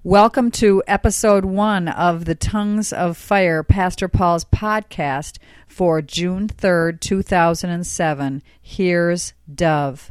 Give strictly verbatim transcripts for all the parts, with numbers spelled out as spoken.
Welcome to episode one of the Tongues of Fire, Pastor Paul's podcast for June third, two thousand seven. Here's Dove.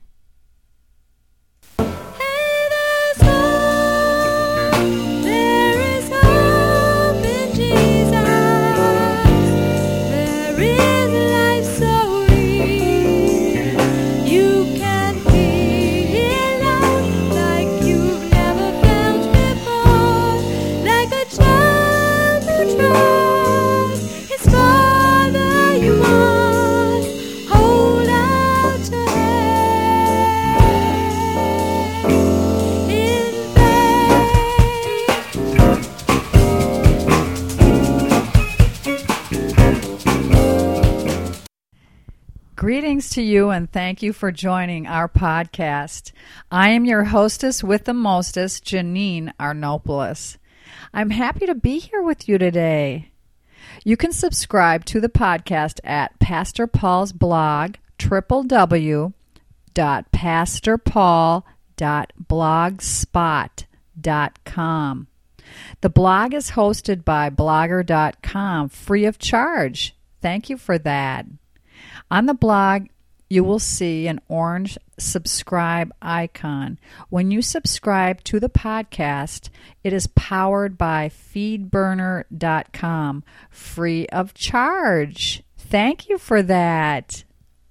Greetings to you and thank you for joining our podcast. I am your hostess with the mostest, Janine Arnopoulos. I'm happy to be here with you today. You can subscribe to the podcast at Pastor Paul's blog, w w w dot pastor paul dot blogspot dot com. The blog is hosted by blogger dot com, free of charge. Thank you for that. On the blog, you will see an orange subscribe icon. When you subscribe to the podcast, it is powered by feed burner dot com, free of charge. Thank you for that.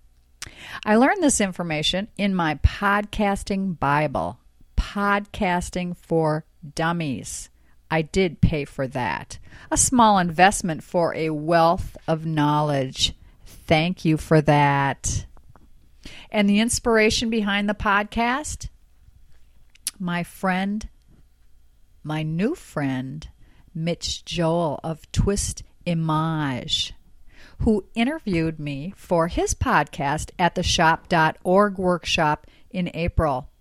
I learned this information in my podcasting Bible, Podcasting for Dummies. I did pay for that. A small investment for a wealth of knowledge. Thank you for that. And the inspiration behind the podcast? My friend, my new friend, Mitch Joel of Twist Image, who interviewed me for his podcast at the shop dot org workshop in April.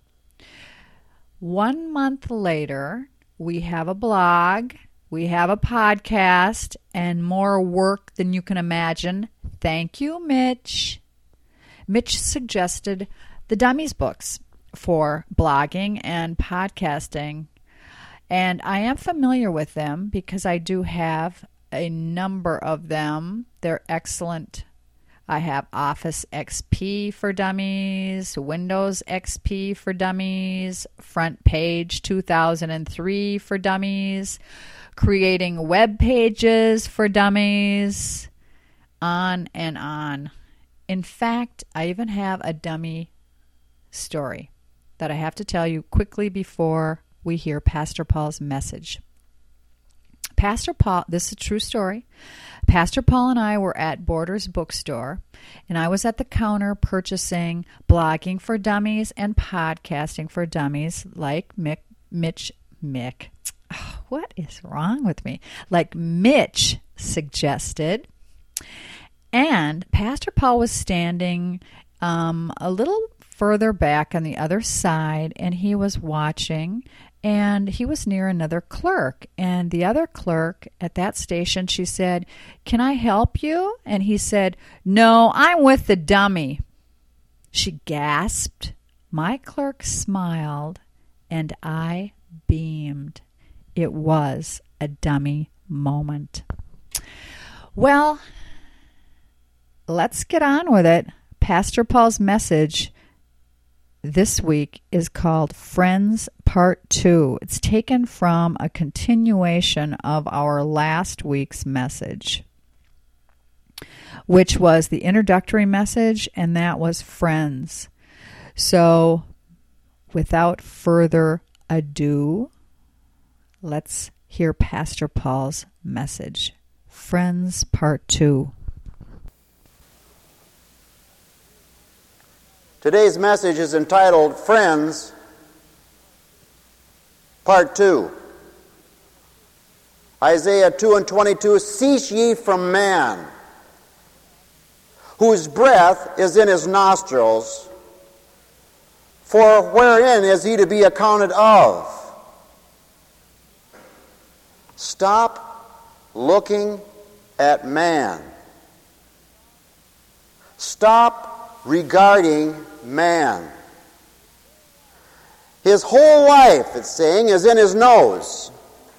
One month later, we have a blog, we have a podcast, and more work than you can imagine. Thank you, Mitch. Mitch suggested the Dummies books for blogging and podcasting, and I am familiar with them because I do have a number of them. They're excellent. I have Office X P for Dummies, Windows X P for Dummies, Front Page two thousand three for Dummies, Creating Web Pages for Dummies, on and on. In fact, I even have a dummy story that I have to tell you quickly before we hear Pastor Paul's message. Pastor Paul, this is a true story. Pastor Paul and I were at Borders Bookstore, and I was at the counter purchasing Blogging for Dummies and Podcasting for Dummies, like Mick, Mitch, Mick. Oh, what is wrong with me? Like Mitch suggested. And Pastor Paul was standing um, a little further back on the other side, and he was watching, and he was near another clerk. And the other clerk at that station, she said, "Can I help you?" And he said, "No, I'm with the dummy." She gasped. My clerk smiled, and I beamed. It was a dummy moment. Well, let's get on with it. Pastor Paul's message this week is called Friends Part two. It's taken from a continuation of our last week's message, which was the introductory message, and that was Friends. So, without further ado, let's hear Pastor Paul's message. Friends Part two. Today's message is entitled Friends Part two. Isaiah two and twenty-two, "Cease ye from man, whose breath is in his nostrils, for wherein is he to be accounted of?" Stop looking at man. Stop regarding man. His whole life, it's saying, is in his nose.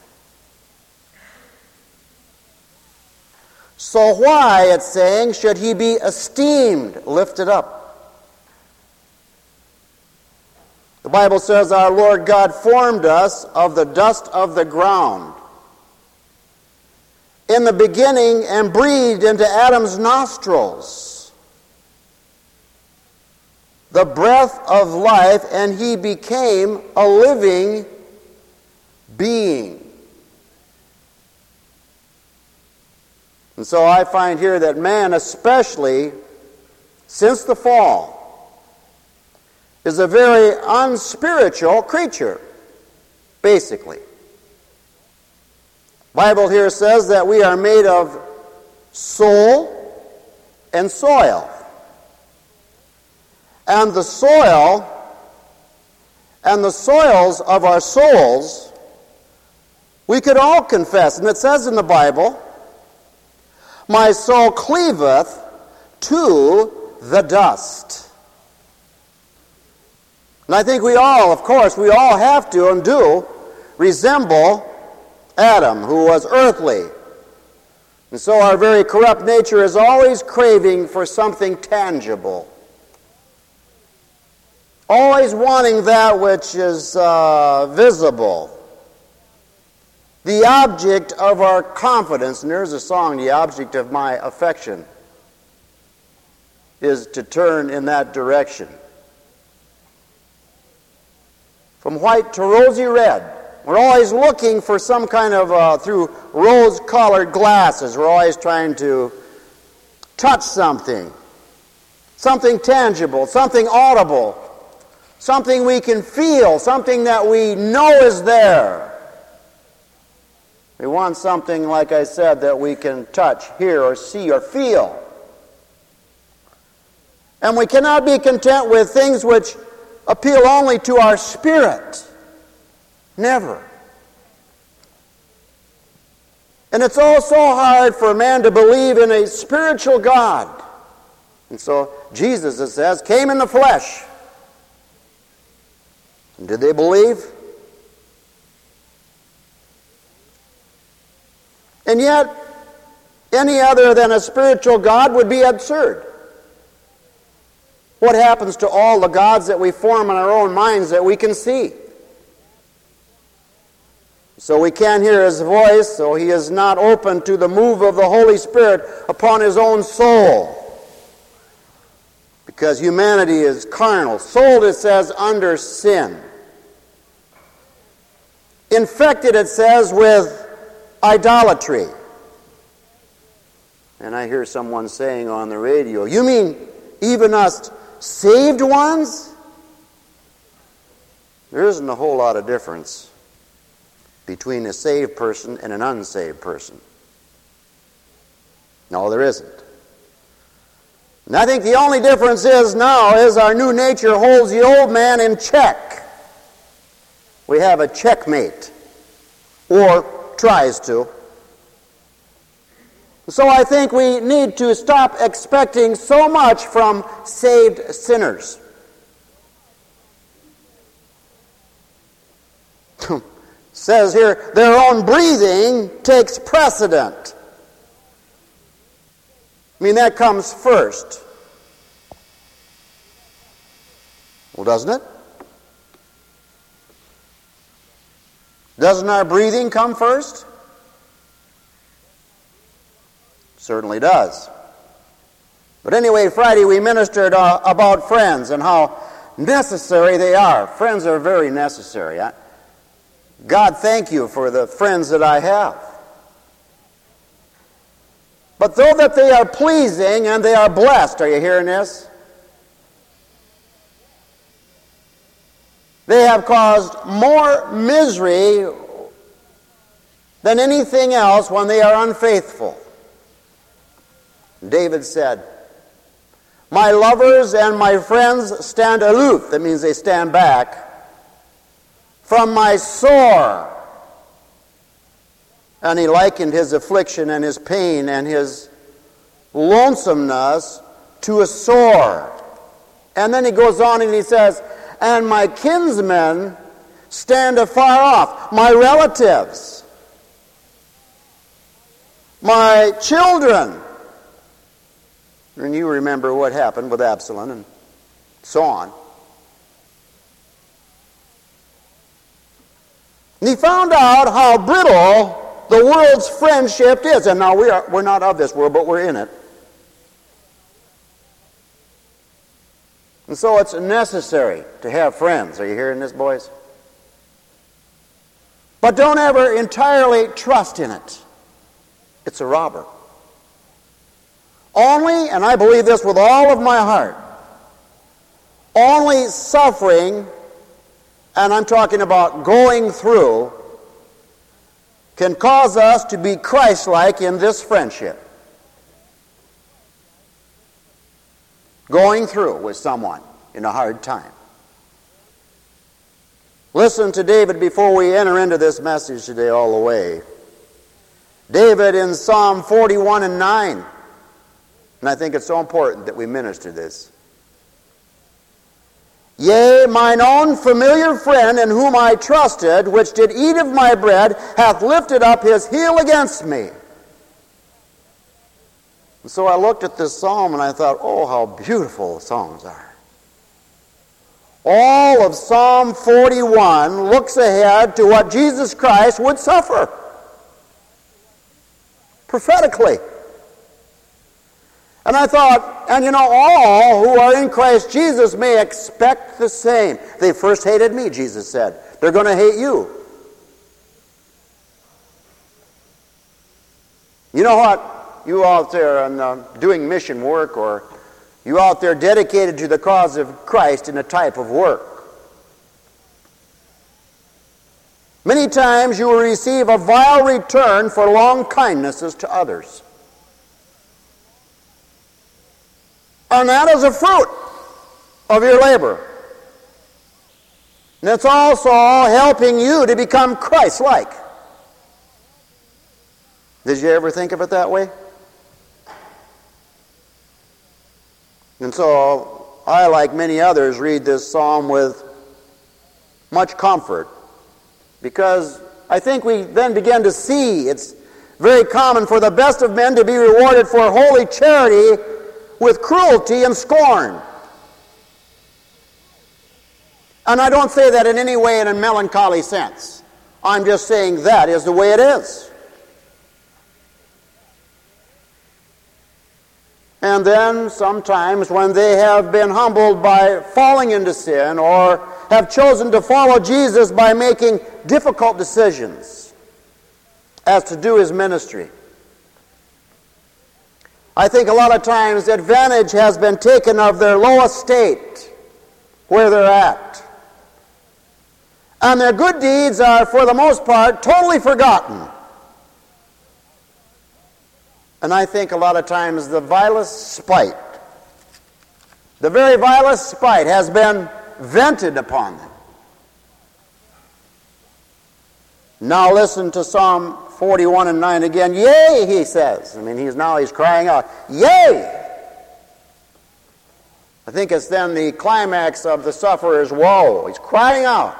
So why, it's saying, should he be esteemed, lifted up? The Bible says our Lord God formed us of the dust of the ground in the beginning and breathed into Adam's nostrils the breath of life, and he became a living being. And so I find here that man, especially since the fall, is a very unspiritual creature, basically. The Bible here says that we are made of soul and soil. And the soil and the soils of our souls, we could all confess. And it says in the Bible, my soul cleaveth to the dust. And I think we all, of course, we all have to and do resemble Adam, who was earthly. And so our very corrupt nature is always craving for something tangible. Always wanting that which is uh, visible. The object of our confidence, and there's a song, the object of my affection, is to turn in that direction. From white to rosy red. We're always looking for some kind of, uh, through rose-colored glasses, we're always trying to touch something. Something tangible, something audible, something we can feel, something that we know is there. We want something, like I said, that we can touch, hear, or see, or feel. And we cannot be content with things which appeal only to our spirit. Never. And it's also hard for a man to believe in a spiritual God. And so Jesus, it says, came in the flesh. And did they believe? And yet, any other than a spiritual God would be absurd. What happens to all the gods that we form in our own minds that we can see? So we can't hear his voice, so he is not open to the move of the Holy Spirit upon his own soul. Because humanity is carnal, sold, it says, under sin. Infected, it says, with idolatry. And I hear someone saying on the radio, you mean even us saved ones? There isn't a whole lot of difference between a saved person and an unsaved person. No, there isn't. And I think the only difference is now is our new nature holds the old man in check. We have a checkmate, or tries to. So I think we need to stop expecting so much from saved sinners. Says here, their own breathing takes precedent. I mean, that comes first. Well, doesn't it? Doesn't our breathing come first? Certainly does. But anyway, Friday we ministered uh, about friends and how necessary they are. Friends are very necessary. I, God, thank you for the friends that I have. But though that they are pleasing and they are blessed, are you hearing this? They have caused more misery than anything else when they are unfaithful. David said, my lovers and my friends stand aloof. That means they stand back from my sore. And he likened his affliction and his pain and his lonesomeness to a sore. And then he goes on and he says, and my kinsmen stand afar off, my relatives, my children. And you remember what happened with Absalom and so on. And he found out how brittle the world's friendship is. And now we are, we're not of this world, but we're in it. And so it's necessary to have friends. Are you hearing this, boys? But don't ever entirely trust in it. It's a robber. Only, and I believe this with all of my heart, only suffering, and I'm talking about going through, can cause us to be Christ-like in this friendship. Going through with someone in a hard time. Listen to David before we enter into this message today all the way. David in Psalm forty-one and nine. And I think it's so important that we minister this. Yea, mine own familiar friend in whom I trusted, which did eat of my bread, hath lifted up his heel against me. And so I looked at this psalm and I thought, oh, how beautiful the psalms are. All of Psalm forty-one looks ahead to what Jesus Christ would suffer. Prophetically. And I thought, and you know, all who are in Christ Jesus may expect the same. They first hated me, Jesus said. They're going to hate you. You know what? You out there and uh, doing mission work, or you out there dedicated to the cause of Christ in a type of work. Many times you will receive a vile return for long kindnesses to others. And that is a fruit of your labor. And it's also helping you to become Christ-like. Did you ever think of it that way? And so I, like many others, read this psalm with much comfort, because I think we then begin to see it's very common for the best of men to be rewarded for holy charity with cruelty and scorn. And I don't say that in any way in a melancholy sense. I'm just saying that is the way it is. And then sometimes when they have been humbled by falling into sin, or have chosen to follow Jesus by making difficult decisions as to do his ministry, I think a lot of times advantage has been taken of their low estate, where they're at. And their good deeds are, for the most part, totally forgotten. And I think a lot of times the vilest spite, the very vilest spite has been vented upon them. Now listen to Psalm forty-one and nine again. Yea, he says. I mean, he's now he's crying out, yea! I think it's then the climax of the sufferer's woe. He's crying out.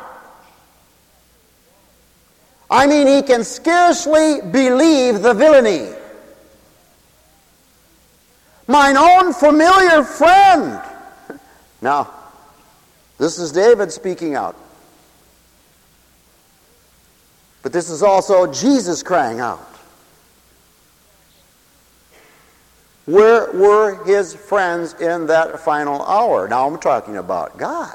I mean, he can scarcely believe the villainy. Mine own familiar friend. Now, this is David speaking out. But this is also Jesus crying out. Where were his friends in that final hour? Now I'm talking about God.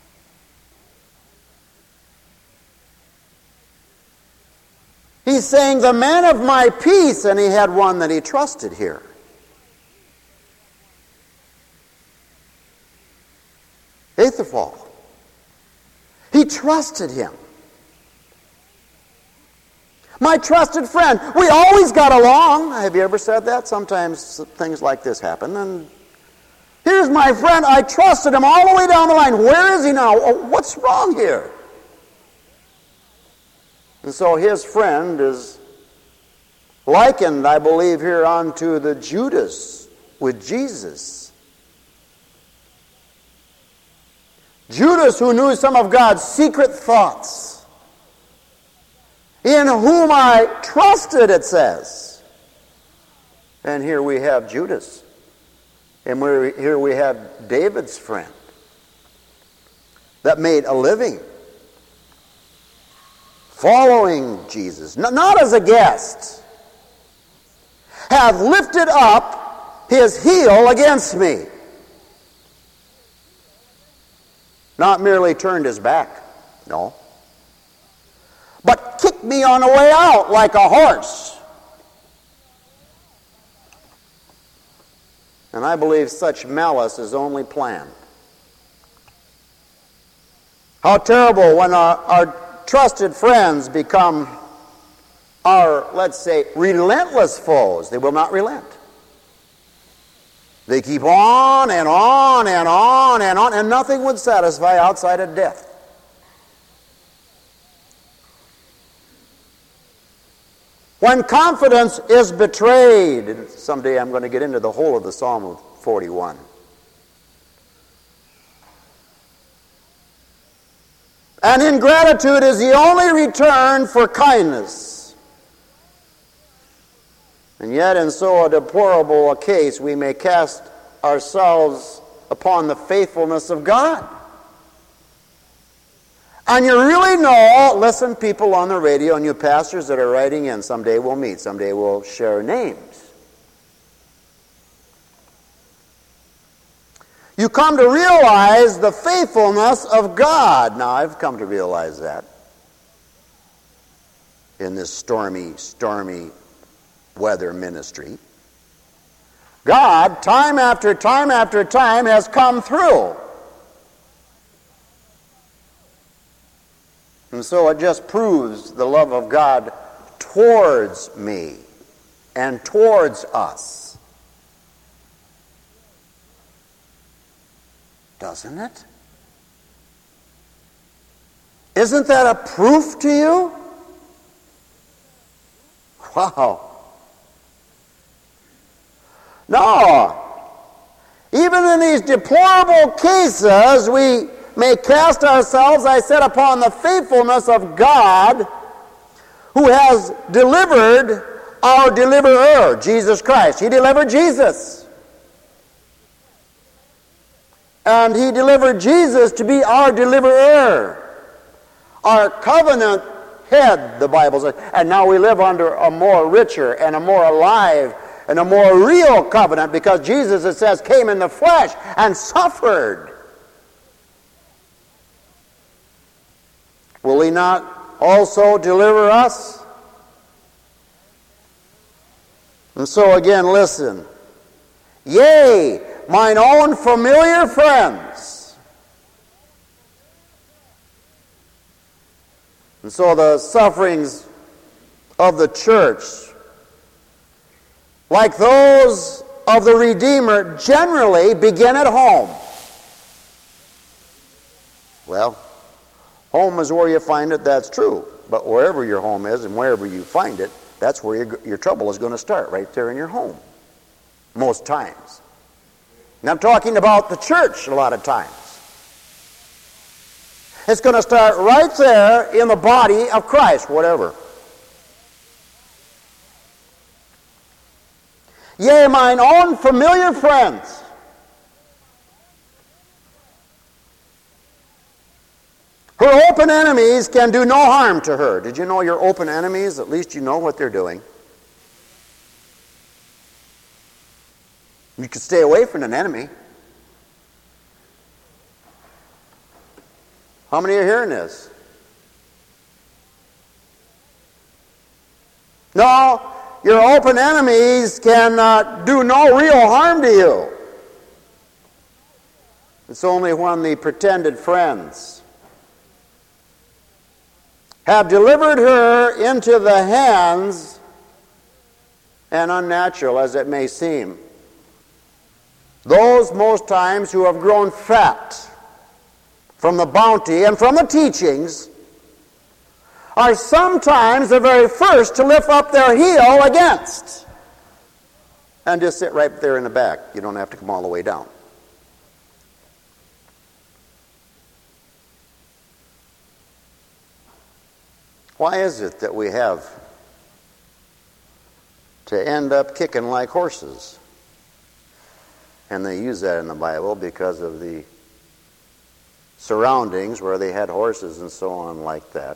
He's saying, the man of my peace, and he had one that he trusted here. Ahithophel. He trusted him. My trusted friend. We always got along. Have you ever said that? Sometimes things like this happen. And here's my friend. I trusted him all the way down the line. Where is he now? Oh, what's wrong here? And so his friend is likened, I believe, here unto the Judas with Jesus. Judas, who knew some of God's secret thoughts, in whom I trusted, it says. And here we have Judas. And we're, here we have David's friend that made a living following Jesus, N- not as a guest, hath lifted up his heel against me. Not merely turned his back, no, but kicked me on the way out like a horse. And I believe such malice is only planned. How terrible when our, our trusted friends become our, let's say, relentless foes. They will not relent. They keep on and on and on and on, and nothing would satisfy outside of death. When confidence is betrayed, and someday I'm going to get into the whole of the Psalm of forty-one. And ingratitude is the only return for kindness. And yet in so deplorable a case, we may cast ourselves upon the faithfulness of God. And you really know, listen, people on the radio and you pastors that are writing in, someday we'll meet, someday we'll share names. You come to realize the faithfulness of God. Now, I've come to realize that in this stormy, stormy weather ministry. God, time after time after time, has come through. And so it just proves the love of God towards me and towards us. Doesn't it? Isn't that a proof to you? Wow. No. Even in these deplorable cases, we may cast ourselves, I said, upon the faithfulness of God, who has delivered our deliverer, Jesus Christ. He delivered Jesus. And He delivered Jesus to be our deliverer, our covenant head, the Bible says. And now we live under a more richer and a more alive and a more real covenant, because Jesus, it says, came in the flesh and suffered. Will He not also deliver us? And so again, listen. Yea, mine own familiar friends. And so the sufferings of the church, like those of the Redeemer, generally begin at home. Well, home is where you find it, that's true. But wherever your home is and wherever you find it, that's where your, your trouble is going to start, right there in your home. Most times. And I'm talking about the church a lot of times. It's going to start right there in the body of Christ, whatever. Yea, mine own familiar friends. Her open enemies can do no harm to her. Did you know your open enemies? At least you know what they're doing. You can stay away from an enemy. How many are hearing this? No, your open enemies can uh, do no real harm to you. It's only when the pretended friends have delivered her into the hands, and unnatural as it may seem, those most times who have grown fat from the bounty and from the teachings are sometimes the very first to lift up their heel against and just sit right there in the back. You don't have to come all the way down. Why is it that we have to end up kicking like horses? And they use that in the Bible because of the surroundings where they had horses and so on like that.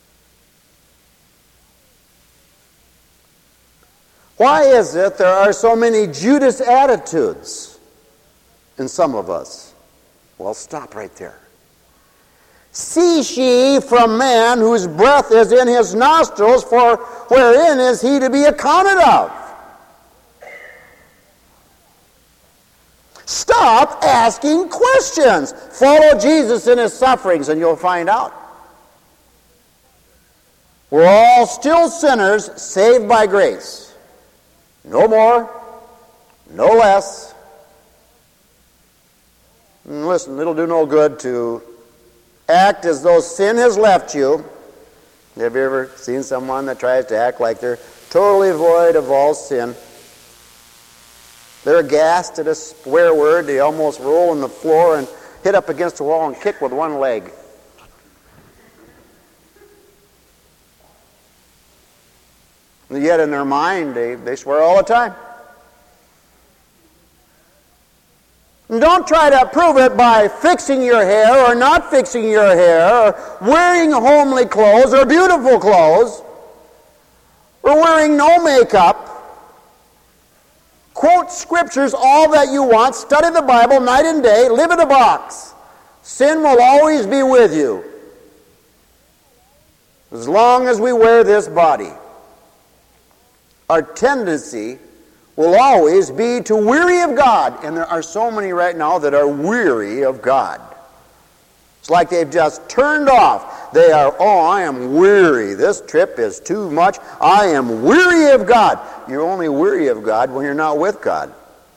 Why is it there are so many Judas attitudes in some of us? Well, stop right there. Cease ye from man whose breath is in his nostrils, for wherein is he to be accounted of? Stop asking questions. Follow Jesus in his sufferings and you'll find out. We're all still sinners saved by grace. No more, no less. And listen, it'll do no good to act as though sin has left you. Have you ever seen someone that tries to act like they're totally void of all sin? They're aghast at a swear word. They almost roll on the floor and hit up against the wall and kick with one leg. And yet in their mind, they, they swear all the time. And don't try to prove it by fixing your hair or not fixing your hair, or wearing homely clothes or beautiful clothes, or wearing no makeup. Quote scriptures all that you want, study the Bible night and day, live in a box. Sin will always be with you as long as we wear this body. Our tendency will always be to weary of God. And there are so many right now that are weary of God. It's like they've just turned off. They are, oh, I am weary. This trip is too much. I am weary of God. You're only weary of God when you're not with God.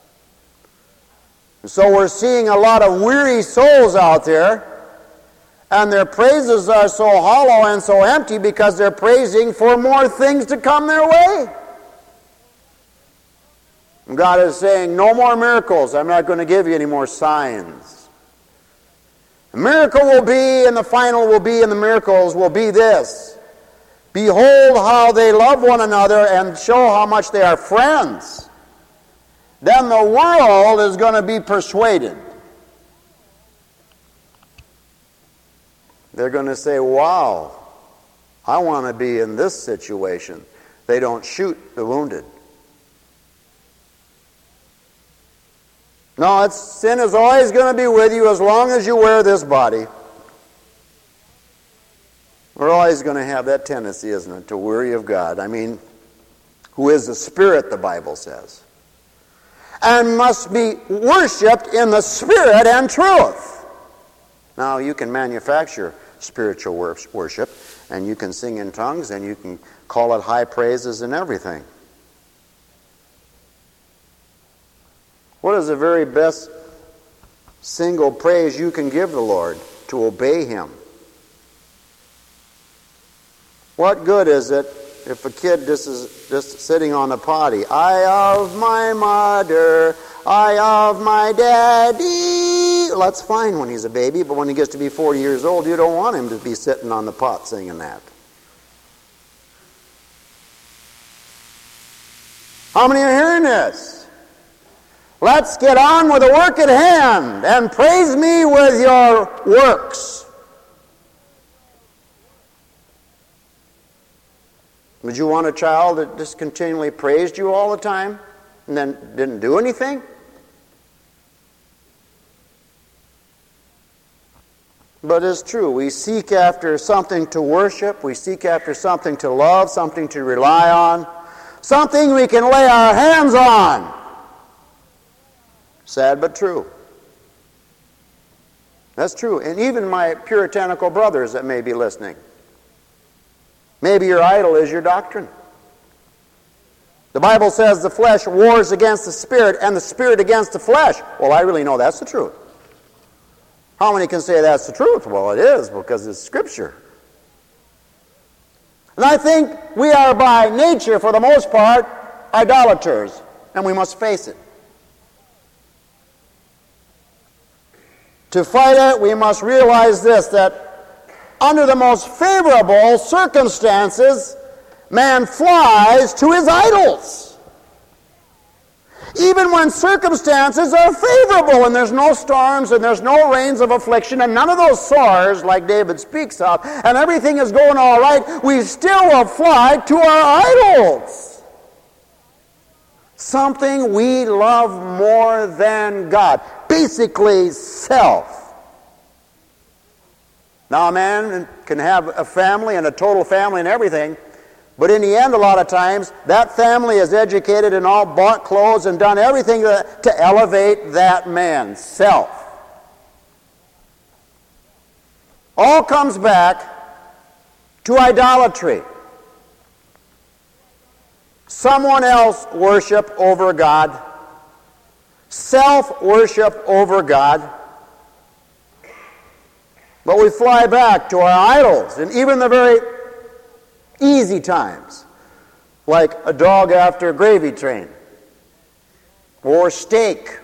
And so we're seeing a lot of weary souls out there, and their praises are so hollow and so empty because they're praising for more things to come their way. God is saying, no more miracles. I'm not going to give you any more signs. The miracle will be, and the final will be, and the miracles will be this. Behold how they love one another and show how much they are friends. Then the world is going to be persuaded. They're going to say, wow, I want to be in this situation. They don't shoot the wounded. No, it's, sin is always going to be with you as long as you wear this body. We're always going to have that tendency, isn't it, to weary of God. I mean, who is the Spirit, the Bible says. And must be worshipped in the Spirit and truth. Now, you can manufacture spiritual worship, and you can sing in tongues, and you can call it high praises and everything. What is the very best single praise you can give the Lord? To obey Him. What good is it if a kid just is just sitting on the potty? I of my mother, I of my daddy. Well, that's fine when he's a baby, but when he gets to be forty years old, you don't want him to be sitting on the pot singing that. How many are hearing this? Let's get on with the work at hand and praise me with your works. Would you want a child that just continually praised you all the time and then didn't do anything? But it's true. We seek after something to worship. We seek after something to love, something to rely on, something we can lay our hands on. Sad but true. That's true. And even my puritanical brothers that may be listening. Maybe your idol is your doctrine. The Bible says the flesh wars against the spirit and the spirit against the flesh. Well, I really know that's the truth. How many can say that's the truth? Well, it is, because it's Scripture. And I think we are by nature, for the most part, idolaters, and we must face it. To fight it, we must realize this, that under the most favorable circumstances, man flies to his idols. Even when circumstances are favorable and there's no storms and there's no rains of affliction and none of those sores like David speaks of and everything is going all right, we still will fly to our idols. Something we love more than God. Basically, self. Now a man can have a family and a total family and everything, but in the end, a lot of times, that family is educated and all bought clothes and done everything to, to elevate that man, self. All comes back to idolatry. Someone else worship over God. Self-worship over God. But we fly back to our idols, and even the very easy times, like a dog after a gravy train, or steak,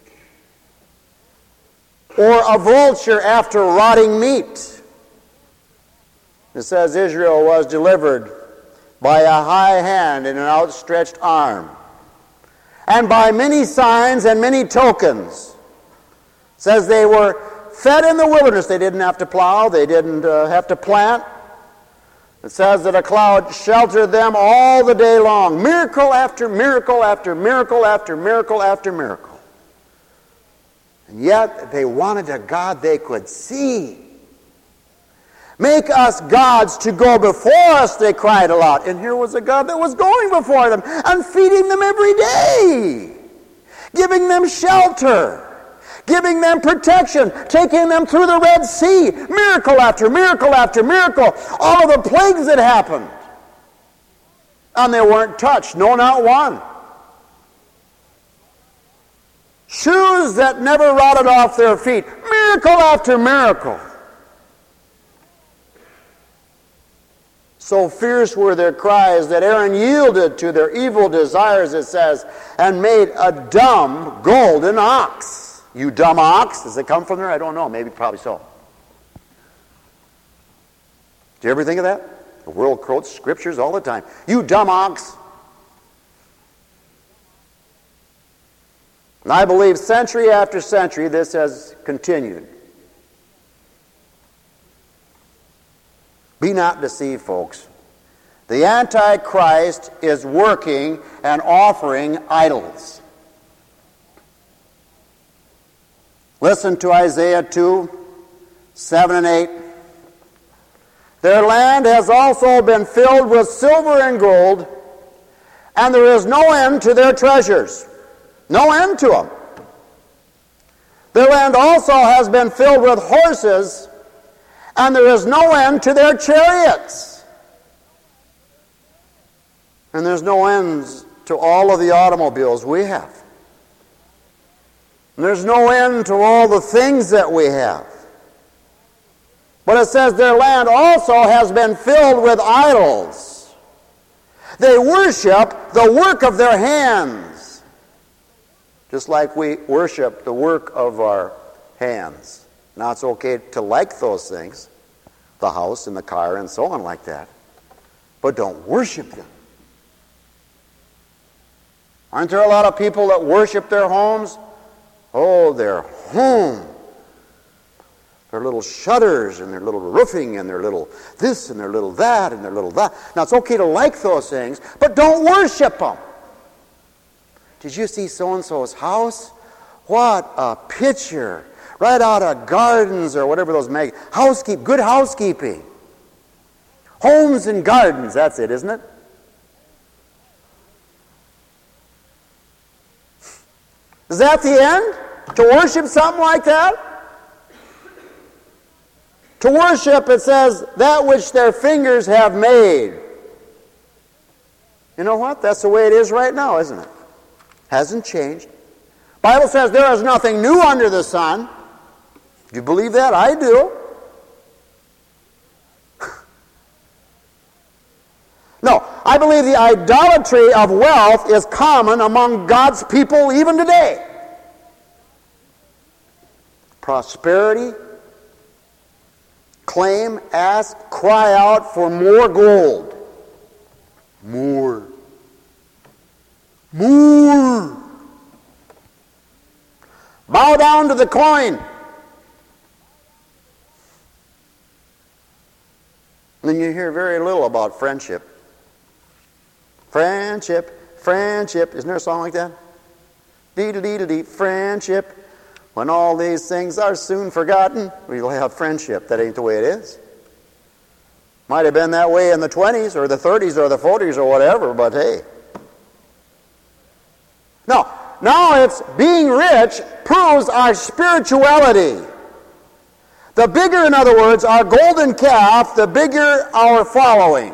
or a vulture after rotting meat. It says Israel was delivered by a high hand and an outstretched arm, and by many signs and many tokens. It says they were fed in the wilderness. They didn't have to plow, they didn't uh, have to plant. It says that a cloud sheltered them all the day long. Miracle after miracle after miracle after miracle after miracle. And yet they wanted a God they could see. Make us gods to go before us, they cried aloud. And here was a God that was going before them and feeding them every day, giving them shelter, giving them protection, taking them through the Red Sea, miracle after miracle after miracle, all of the plagues that happened. And they weren't touched, no, not one. Shoes that never rotted off their feet, miracle after miracle. So fierce were their cries that Aaron yielded to their evil desires, it says, and made a dumb golden ox. You dumb ox. Does it come from there? I don't know. Maybe, probably so. Do you ever think of that? The world quotes scriptures all the time. You dumb ox. And I believe century after century this has continued. Be not deceived, folks. The Antichrist is working and offering idols. Listen to Isaiah two, seven and eight. Their land has also been filled with silver and gold, and there is no end to their treasures. No end to them. Their land also has been filled with horses, and there is no end to their chariots. And there's no ends to all of the automobiles we have. And there's no end to all the things that we have. But it says their land also has been filled with idols. They worship the work of their hands, just like we worship the work of our hands. Now it's okay to like those things, the house and the car and so on like that, but don't worship them. Aren't there a lot of people that worship their homes? Oh, their home. Their little shutters and their little roofing and their little this and their little that and their little that. Now, it's okay to like those things, but don't worship them. Did you see so-and-so's house? What a picture. Right out of Gardens or whatever those mag... Housekeep, good housekeeping. Homes and Gardens, that's it, isn't it? Is that the end? To worship something like that? To worship, it says, that which their fingers have made. You know what? That's the way it is right now, isn't it? Hasn't changed. Bible says there is nothing new under the sun. Do you believe that? I do. No, I believe the idolatry of wealth is common among God's people even today. Prosperity, claim, ask, cry out for more gold. More. More. Bow down to the coin. Then you hear very little about friendship. Friendship, friendship. Isn't there a song like that? Dee-dee-dee-dee, friendship. When all these things are soon forgotten, we'll have friendship. That ain't the way it is. Might have been that way in the twenties or the thirties or the forties or whatever, but hey. No, now it's being rich proves our spirituality. The bigger, in other words, our golden calf, the bigger our following.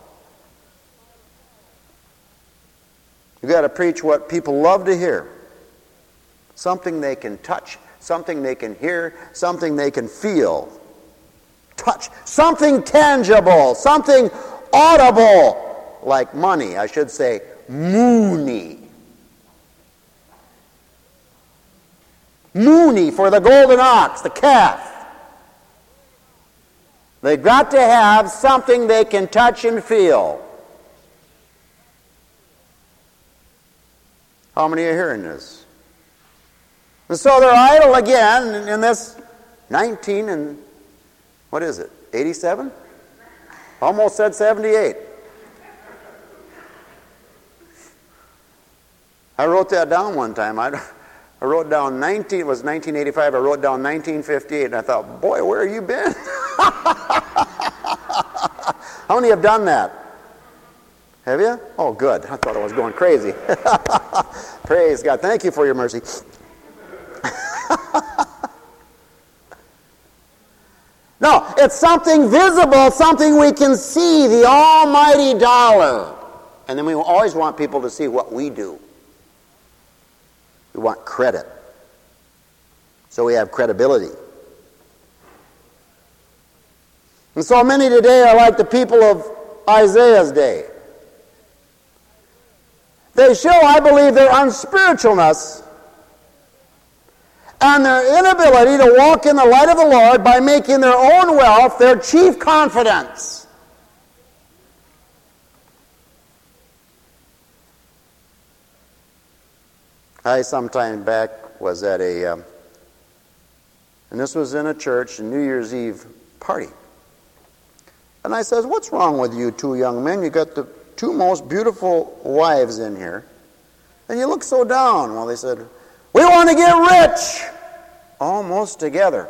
You've got to preach what people love to hear. Something they can touch, something they can hear, something they can feel. Touch, something tangible, something audible, like money, I should say, mooney. Mooney for the golden ox, the calf. They've got to have something they can touch and feel. How many are hearing this? And so they're idle again in this nineteen and, what is it, eighty-seven? Almost said seventy-eight. I wrote that down one time. I, I wrote down nineteen, it was nineteen eighty-five, I wrote down nineteen fifty-eight, and I thought, boy, where have you been? How many have done that? Have you? Oh, good. I thought I was going crazy. Praise God. Thank you for your mercy. No, it's something visible, something we can see, the almighty dollar. And then we always want people to see what we do. We want credit. So we have credibility. And so many today are like the people of Isaiah's day. They show, I believe, their unspiritualness and their inability to walk in the light of the Lord by making their own wealth their chief confidence. I sometime back was at a, um, and this was in a church, a New Year's Eve party. And I says, what's wrong with you two young men? You got the two most beautiful wives in here, and you look so down. Well, they said, we want to get rich, almost together.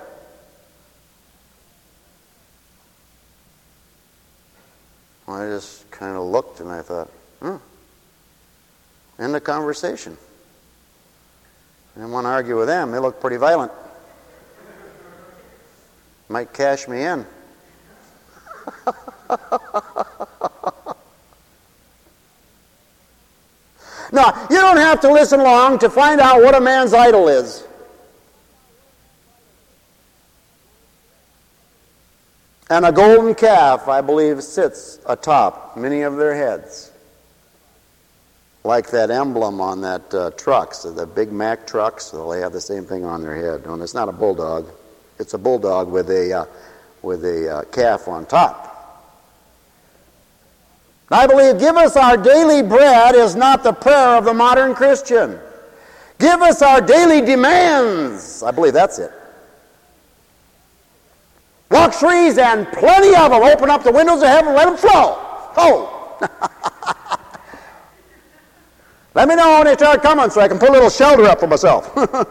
Well, I just kind of looked and I thought, hmm, end the conversation. I didn't want to argue with them. They look pretty violent. Might cash me in. Now, you don't have to listen long to find out what a man's idol is. And a golden calf, I believe, sits atop many of their heads. Like that emblem on that uh, trucks, the Big Mac trucks, so they have the same thing on their head. And it's not a bulldog. It's a bulldog with a, uh, with a uh, calf on top. I believe, give us our daily bread is not the prayer of the modern Christian. Give us our daily demands. I believe that's it. Luxuries and plenty of them. Open up the windows of heaven, let them flow. Oh. Let me know when they start coming so I can put a little shelter up for myself.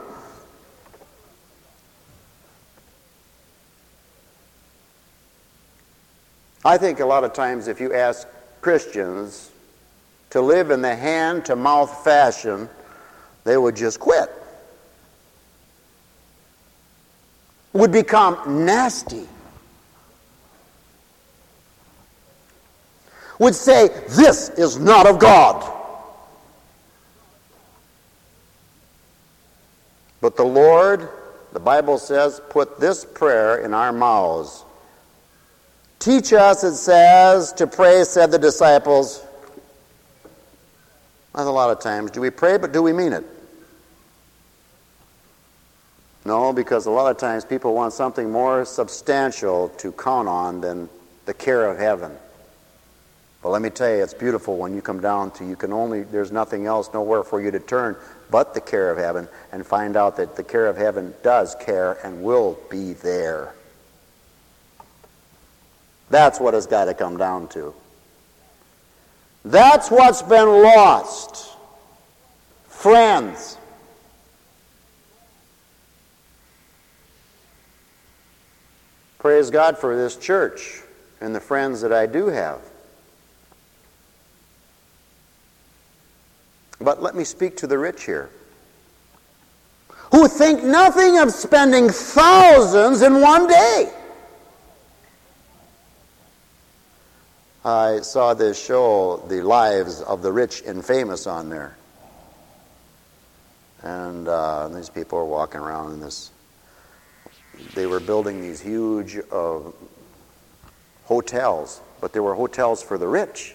I think a lot of times if you ask Christians to live in the hand-to-mouth fashion, they would just quit. Would become nasty. Would say, this is not of God. But the Lord, the Bible says, put this prayer in our mouths. Teach us, it says, to pray, said the disciples. That's a lot of times. Do we pray, but do we mean it? No, because a lot of times people want something more substantial to count on than the care of heaven. But let me tell you, it's beautiful when you come down to, you can only, there's nothing else, nowhere for you to turn but the care of heaven, and find out that the care of heaven does care and will be there. That's what it's got to come down to. That's what's been lost. Friends. Praise God for this church and the friends that I do have. But let me speak to the rich here, who think nothing of spending thousands in one day. I saw this show, The Lives of the Rich and Famous, on there. And uh, these people are walking around in this. They were building these huge uh, hotels, but they were hotels for the rich.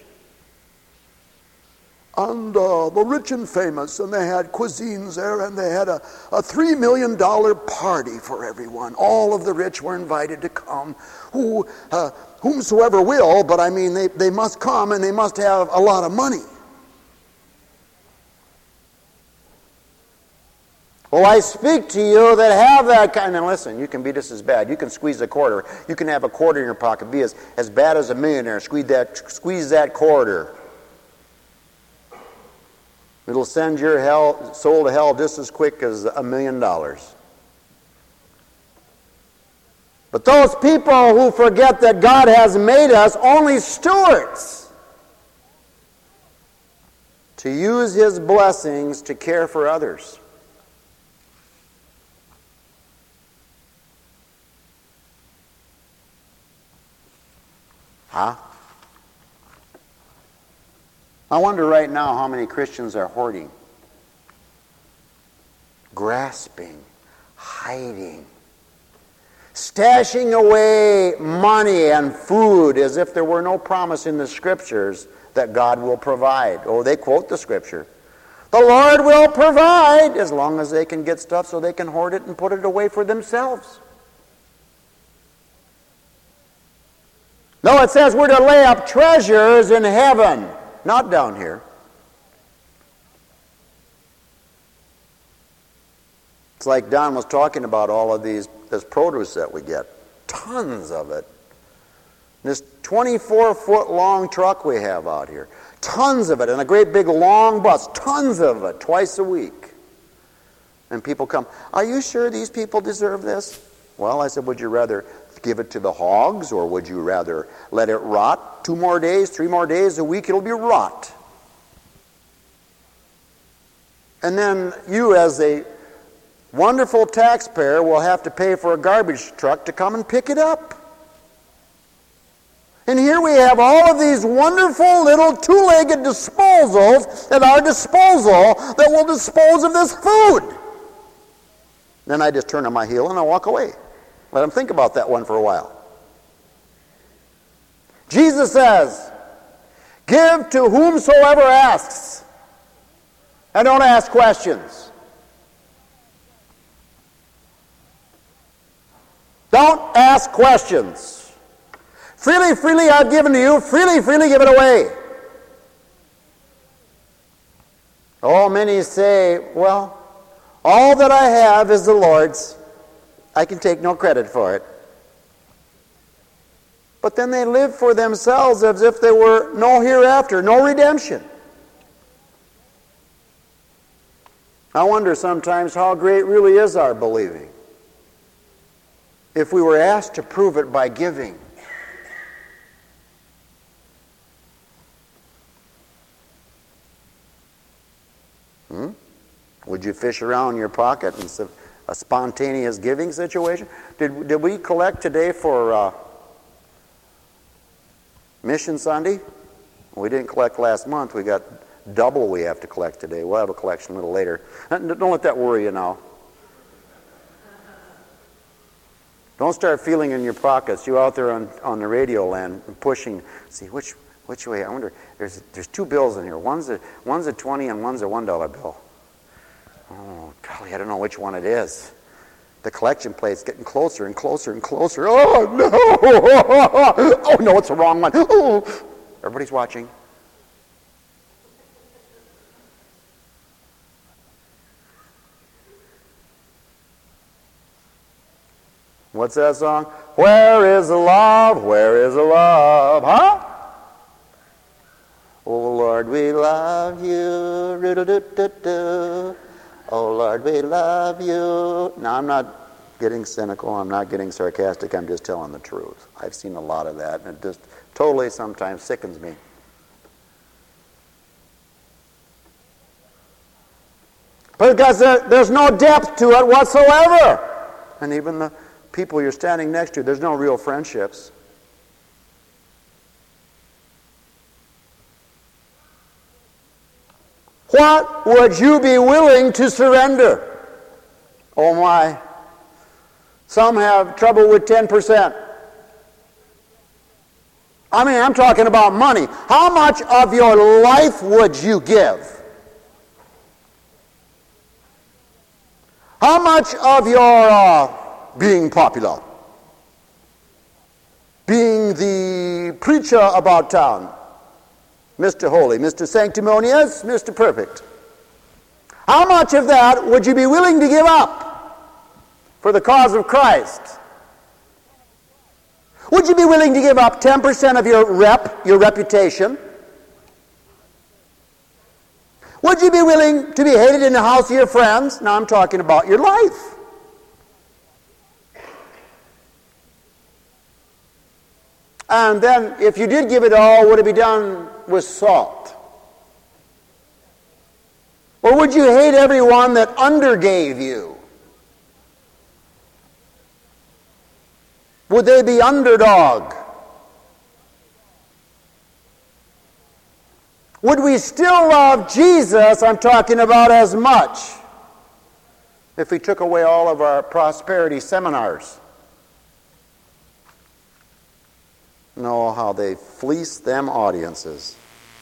And uh, the rich and famous, and they had cuisines there, and they had a, a three million dollar party for everyone. All of the rich were invited to come, who, uh, whomsoever will, but I mean, they, they must come, and they must have a lot of money. Well, I speak to you that have that kind of, listen, you can be just as bad. You can squeeze a quarter. You can have a quarter in your pocket, be as, as bad as a millionaire. Squeeze that, squeeze that quarter. It'll send your hell, soul to hell just as quick as a million dollars. But those people who forget that God has made us only stewards to use His blessings to care for others. Huh? I wonder right now how many Christians are hoarding, grasping, hiding, stashing away money and food as if there were no promise in the Scriptures that God will provide. Oh, they quote the Scripture. The Lord will provide, as long as they can get stuff so they can hoard it and put it away for themselves. No, it says we're to lay up treasures in heaven. Not down here. It's like Don was talking about all of these, this produce that we get. Tons of it. This twenty-four foot long truck we have out here. Tons of it. And a great big long bus. Tons of it. Twice a week. And people come, are you sure these people deserve this? Well, I said, would you rather give it to the hogs, or would you rather let it rot? Two more days, three more days, a week, it'll be rot. And then you, as a wonderful taxpayer, will have to pay for a garbage truck to come and pick it up. And here we have all of these wonderful little two-legged disposals at our disposal that will dispose of this food. Then I just turn on my heel and I walk away. Let them think about that one for a while. Jesus says, give to whomsoever asks, and don't ask questions. Don't ask questions. Freely, freely I've given to you, freely, freely give it away. Oh, many say, well, all that I have is the Lord's. I can take no credit for it. But then they live for themselves as if there were no hereafter, no redemption. I wonder sometimes how great really is our believing if we were asked to prove it by giving. Hmm? Would you fish around in your pocket and say, a spontaneous giving situation? Did, did we collect today for uh, Mission Sunday? We didn't collect last month. We got double we have to collect today. We'll have a collection a little later. Don't let that worry you now. Don't start feeling in your pockets. You out there on, on the radio land and pushing. See, which which way? I wonder. There's there's two bills in here. One's a, one's a twenty and one's a one dollar bill. Oh, golly, I don't know which one it is. The collection plate's getting closer and closer and closer. Oh, no! Oh, no, it's the wrong one. Oh. Everybody's watching. What's that song? Where is the love? Where is the love? Huh? Oh, Lord, we love you. Do-do-do-do-do. Oh, Lord, we love you. Now, I'm not getting cynical. I'm not getting sarcastic. I'm just telling the truth. I've seen a lot of that, and it just totally sometimes sickens me. Because there, there's no depth to it whatsoever. And even the people you're standing next to, there's no real friendships. What would you be willing to surrender? Oh my. Some have trouble with ten percent. I mean, I'm talking about money. How much of your life would you give? How much of your uh, being popular? Being the preacher about town? Mister Holy, Mister Sanctimonious, Mister Perfect. How much of that would you be willing to give up for the cause of Christ? Would you be willing to give up ten percent of your rep, your reputation? Would you be willing to be hated in the house of your friends? Now I'm talking about your life. And then, if you did give it all, would it be done with salt? Or would you hate everyone that undergave you? Would they be underdog? Would we still love Jesus, I'm talking about, as much if we took away all of our prosperity seminars? Know how they fleece them audiences.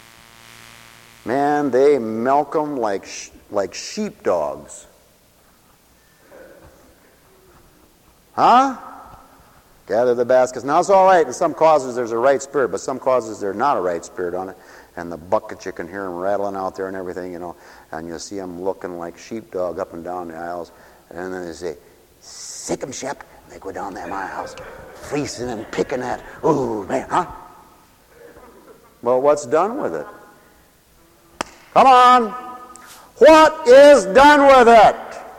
Man, they milk them like, sh- like sheepdogs. Huh? Gather the baskets. Now, it's all right. In some causes, there's a right spirit, but some causes, there's not a right spirit on it. And the buckets, you can hear them rattling out there and everything, you know, and you see them looking like sheepdog up and down the aisles. And then they say, sick 'em, Shep. They go down them aisles, fleecing and picking at, ooh, man, huh? Well, what's done with it? Come on. What is done with it?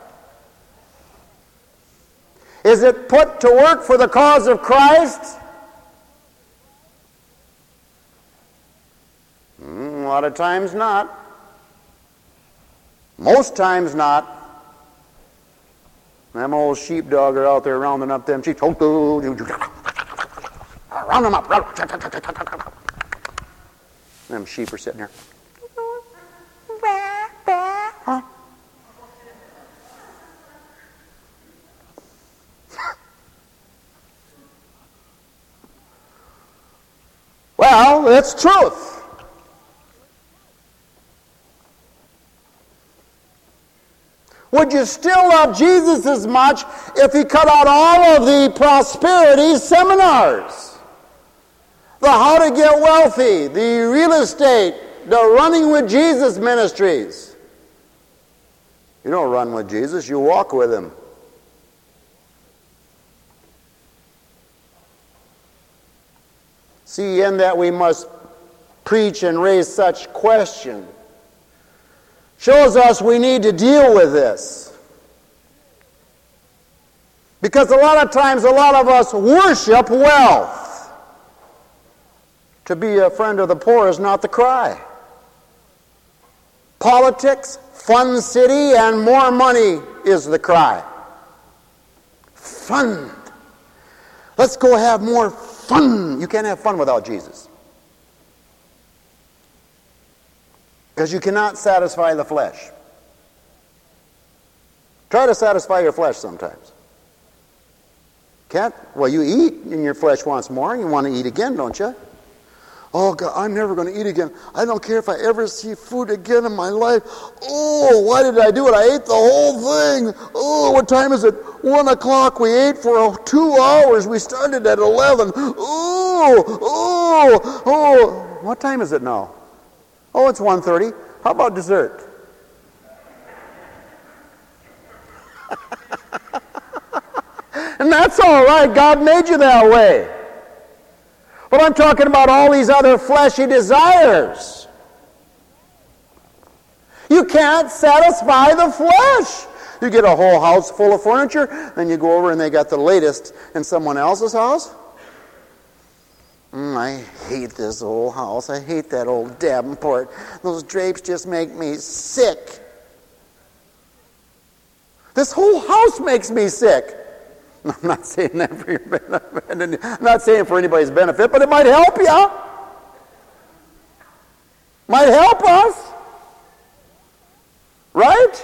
Is it put to work for the cause of Christ? Mm, a lot of times not. Most times not. Them old sheepdog are out there rounding up them sheep. Round them up. Them sheep are sitting there. Huh? Well, it's truth. Would you still love Jesus as much if he cut out all of the prosperity seminars? The how to get wealthy, the real estate, the running with Jesus ministries. You don't run with Jesus, you walk with him. See, in that we must preach and raise such question shows us we need to deal with this. Because a lot of times, a lot of us worship wealth. To be a friend of the poor is not the cry. Politics, fun city, and more money is the cry. Fun. Let's go have more fun. You can't have fun without Jesus. Because you cannot satisfy the flesh. Try to satisfy your flesh sometimes. Can't? Well, you eat and your flesh wants more and you want to eat again, don't you? Oh, God, I'm never going to eat again. I don't care if I ever see food again in my life. Oh, why did I do it? I ate the whole thing. Oh, what time is it? One o'clock. We ate for two hours. We started at eleven. Oh, oh, oh. What time is it now? Oh, it's one thirty. How about dessert? And that's all right. God made you that way. But I'm talking about all these other fleshy desires. You can't satisfy the flesh. You get a whole house full of furniture, then you go over and they got the latest in someone else's house. Mm, I hate this old house. I hate that old Davenport. Those drapes just make me sick. This whole house makes me sick. I'm not saying that for your benefit. I'm not saying for anybody's benefit, but it might help you. Might help us. Right?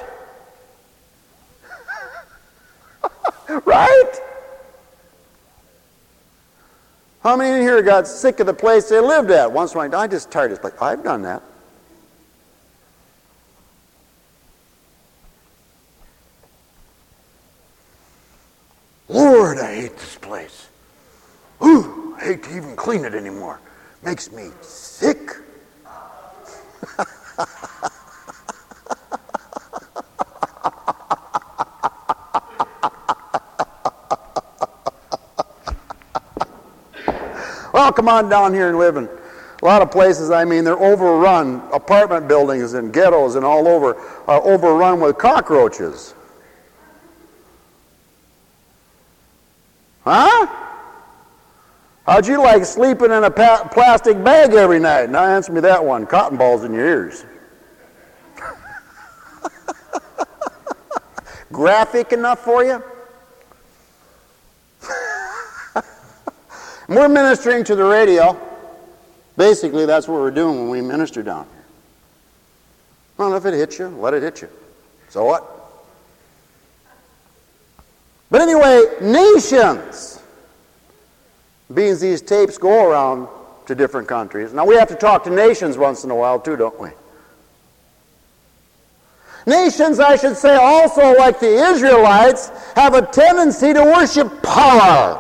Right? How many in here got sick of the place they lived at? Once in a while, I just tired of this place. I've done that. Lord, I hate this place. Ooh, I hate to even clean it anymore. Makes me sick. Well, come on down here and live in a lot of places. I mean, they're overrun. Apartment buildings and ghettos and all over are overrun with cockroaches. Huh? How'd you like sleeping in a pa- plastic bag every night? Now answer me that one. Cotton balls in your ears. Graphic enough for you? We're ministering to the radio. Basically, that's what we're doing when we minister down here. Well, if it hits you, let it hit you. So what? But anyway, nations. Being these tapes go around to different countries. Now, we have to talk to nations once in a while, too, don't we? Nations, I should say, also, like the Israelites, have a tendency to worship power.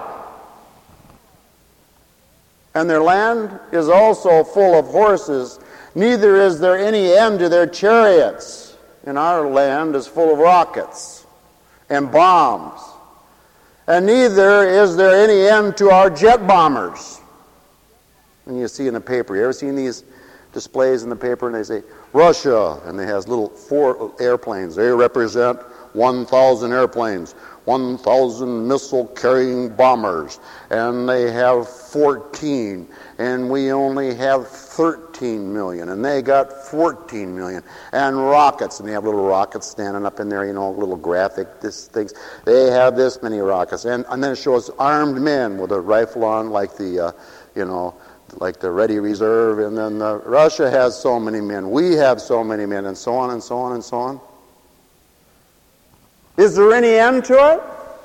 And their land is also full of horses. Neither is there any end to their chariots. And our land is full of rockets and bombs. And neither is there any end to our jet bombers. And you see in the paper, you ever seen these displays in the paper, and they say, Russia, and they has little four airplanes. They represent one thousand airplanes, one thousand missile-carrying bombers, and they have fourteen, and we only have thirteen million, and they got fourteen million, and rockets, and they have little rockets standing up in there, you know, little graphic this things. They have this many rockets, and, and then it shows armed men with a rifle on, like the, uh, you know, like the Ready Reserve, and then uh, Russia has so many men, we have so many men, and so on and so on and so on. Is there any end to it?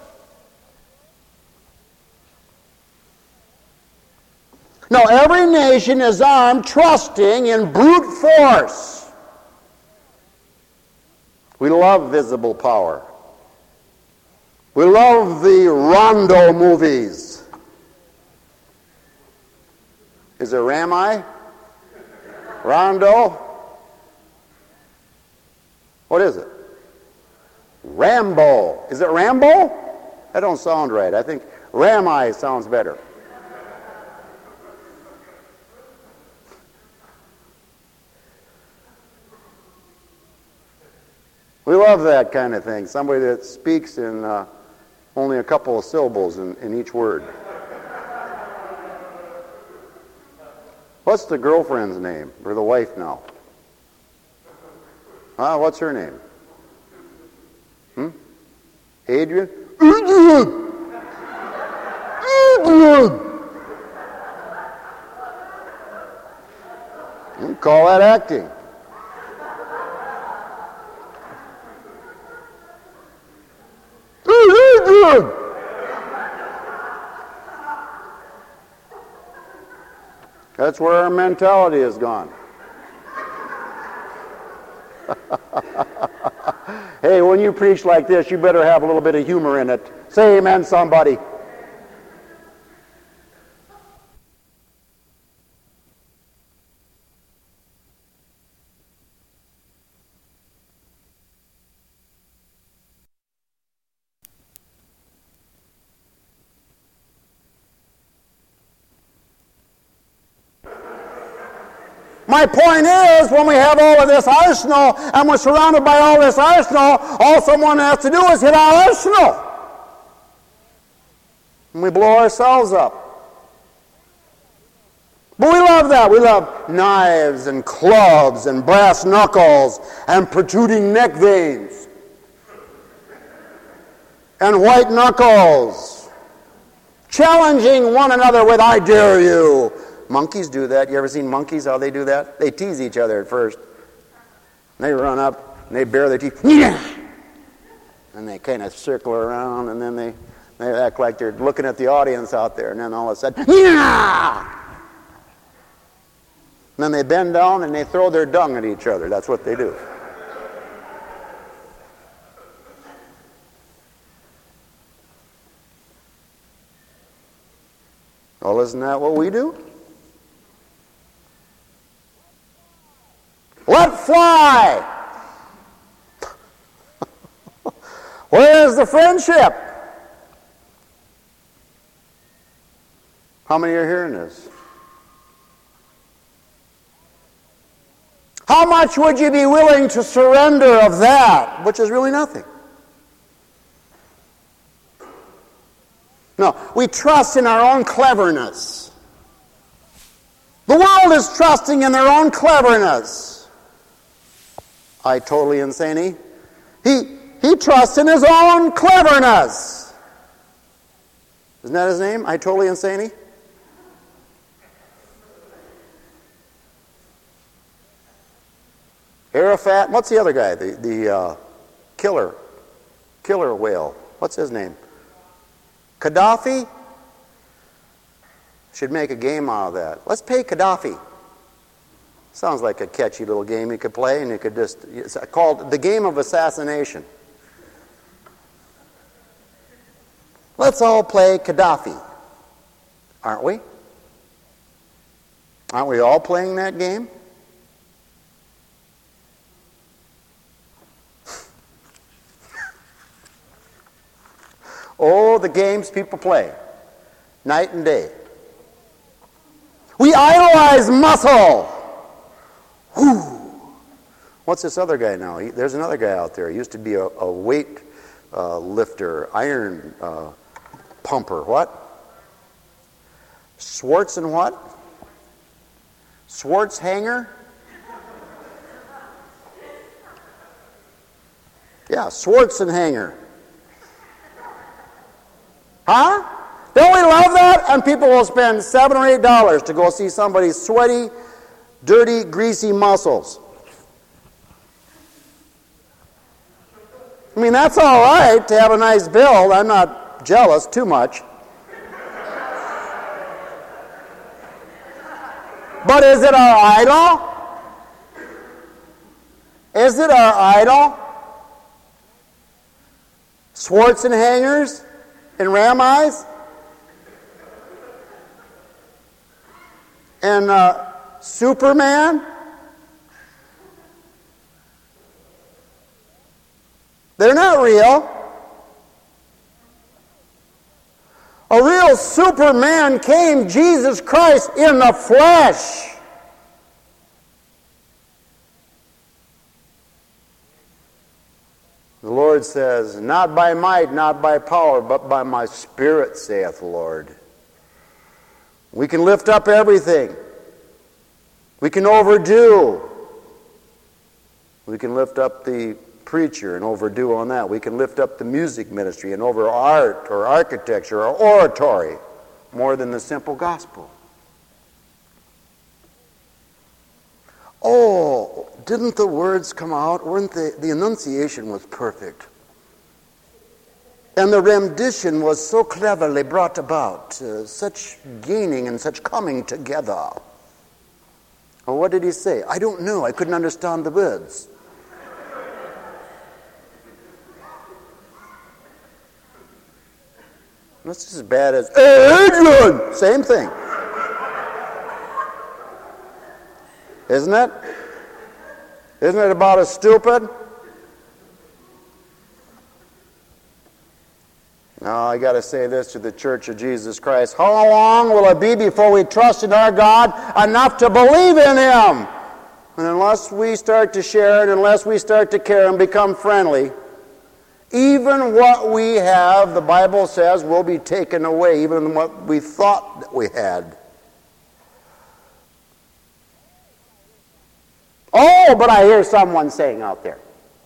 No, every nation is armed, trusting in brute force. We love visible power. We love the Rondo movies. Is it Rami? Rondo? What is it? Rambo. Is it Rambo? That don't sound right. I think Rami sounds better. We love that kind of thing. Somebody that speaks in uh, only a couple of syllables in, in each word. What's the girlfriend's name? Or the wife now? Ah, what's her name? Hmm? Adrian? Adrian! Adrian! You call that acting. Adrian! That's where our mentality has gone. Hey, when you preach like this, you better have a little bit of humor in it. Say amen, somebody. My point is, when we have all of this arsenal and we're surrounded by all this arsenal, all someone has to do is hit our arsenal. And we blow ourselves up. But we love that. We love knives and clubs and brass knuckles and protruding neck veins and white knuckles, challenging one another with "I dare you." Monkeys do that. You ever seen monkeys, how they do that? They tease each other at first. And they run up, and they bare their teeth. And they kind of circle around, and then they, they act like they're looking at the audience out there. And then all of a sudden, and then they bend down, and they throw their dung at each other. That's what they do. Well, isn't that what we do? Let fly! Where is the friendship? How many are hearing this? How much would you be willing to surrender of that, which is really nothing? No, we trust in our own cleverness. The world is trusting in their own cleverness. I totally insane. He he trusts in his own cleverness. Isn't that his name? I totally insane. Arafat. What's the other guy? The the uh, killer, killer whale. What's his name? Gaddafi. Should make a game out of that. Let's pay Gaddafi. Sounds like a catchy little game you could play, and you could just, it's called the game of assassination. Let's all play Gaddafi, aren't we? Aren't we all playing that game? Oh, the games people play, night and day. We idolize muscle. Whew. What's this other guy now? He, there's another guy out there. He used to be a, a weight uh, lifter, iron uh, pumper. What? Schwartz and what? Schwarzenegger? Yeah, Schwarzenegger. Huh? Don't we love that? And people will spend seven or eight dollars to go see somebody's sweaty, dirty, greasy muscles. I mean, that's all right to have a nice build. I'm not jealous too much. But is it our idol? Is it our idol? Schwarzeneggers and ram eyes? And uh, Superman? They're not real. A real Superman came, Jesus Christ, in the flesh. The Lord says, not by might, not by power, but by my Spirit, saith the Lord. We can lift up everything. We can overdo. We can lift up the preacher and overdo on that. We can lift up the music ministry and over art or architecture or oratory more than the simple gospel. Oh, didn't the words come out? Weren't they? The enunciation was perfect. And the rendition was so cleverly brought about, uh, such gaining and such coming together. Well, what did he say? I don't know. I couldn't understand the words. That's just as bad as, hey, Adrian! Same thing. Isn't it? Isn't it about as stupid? Now, I got to say this to the Church of Jesus Christ. How long will it be before we trust in our God enough to believe in Him? And unless we start to share it, unless we start to care and become friendly, even what we have, the Bible says, will be taken away, even what we thought that we had. Oh, but I hear someone saying out there,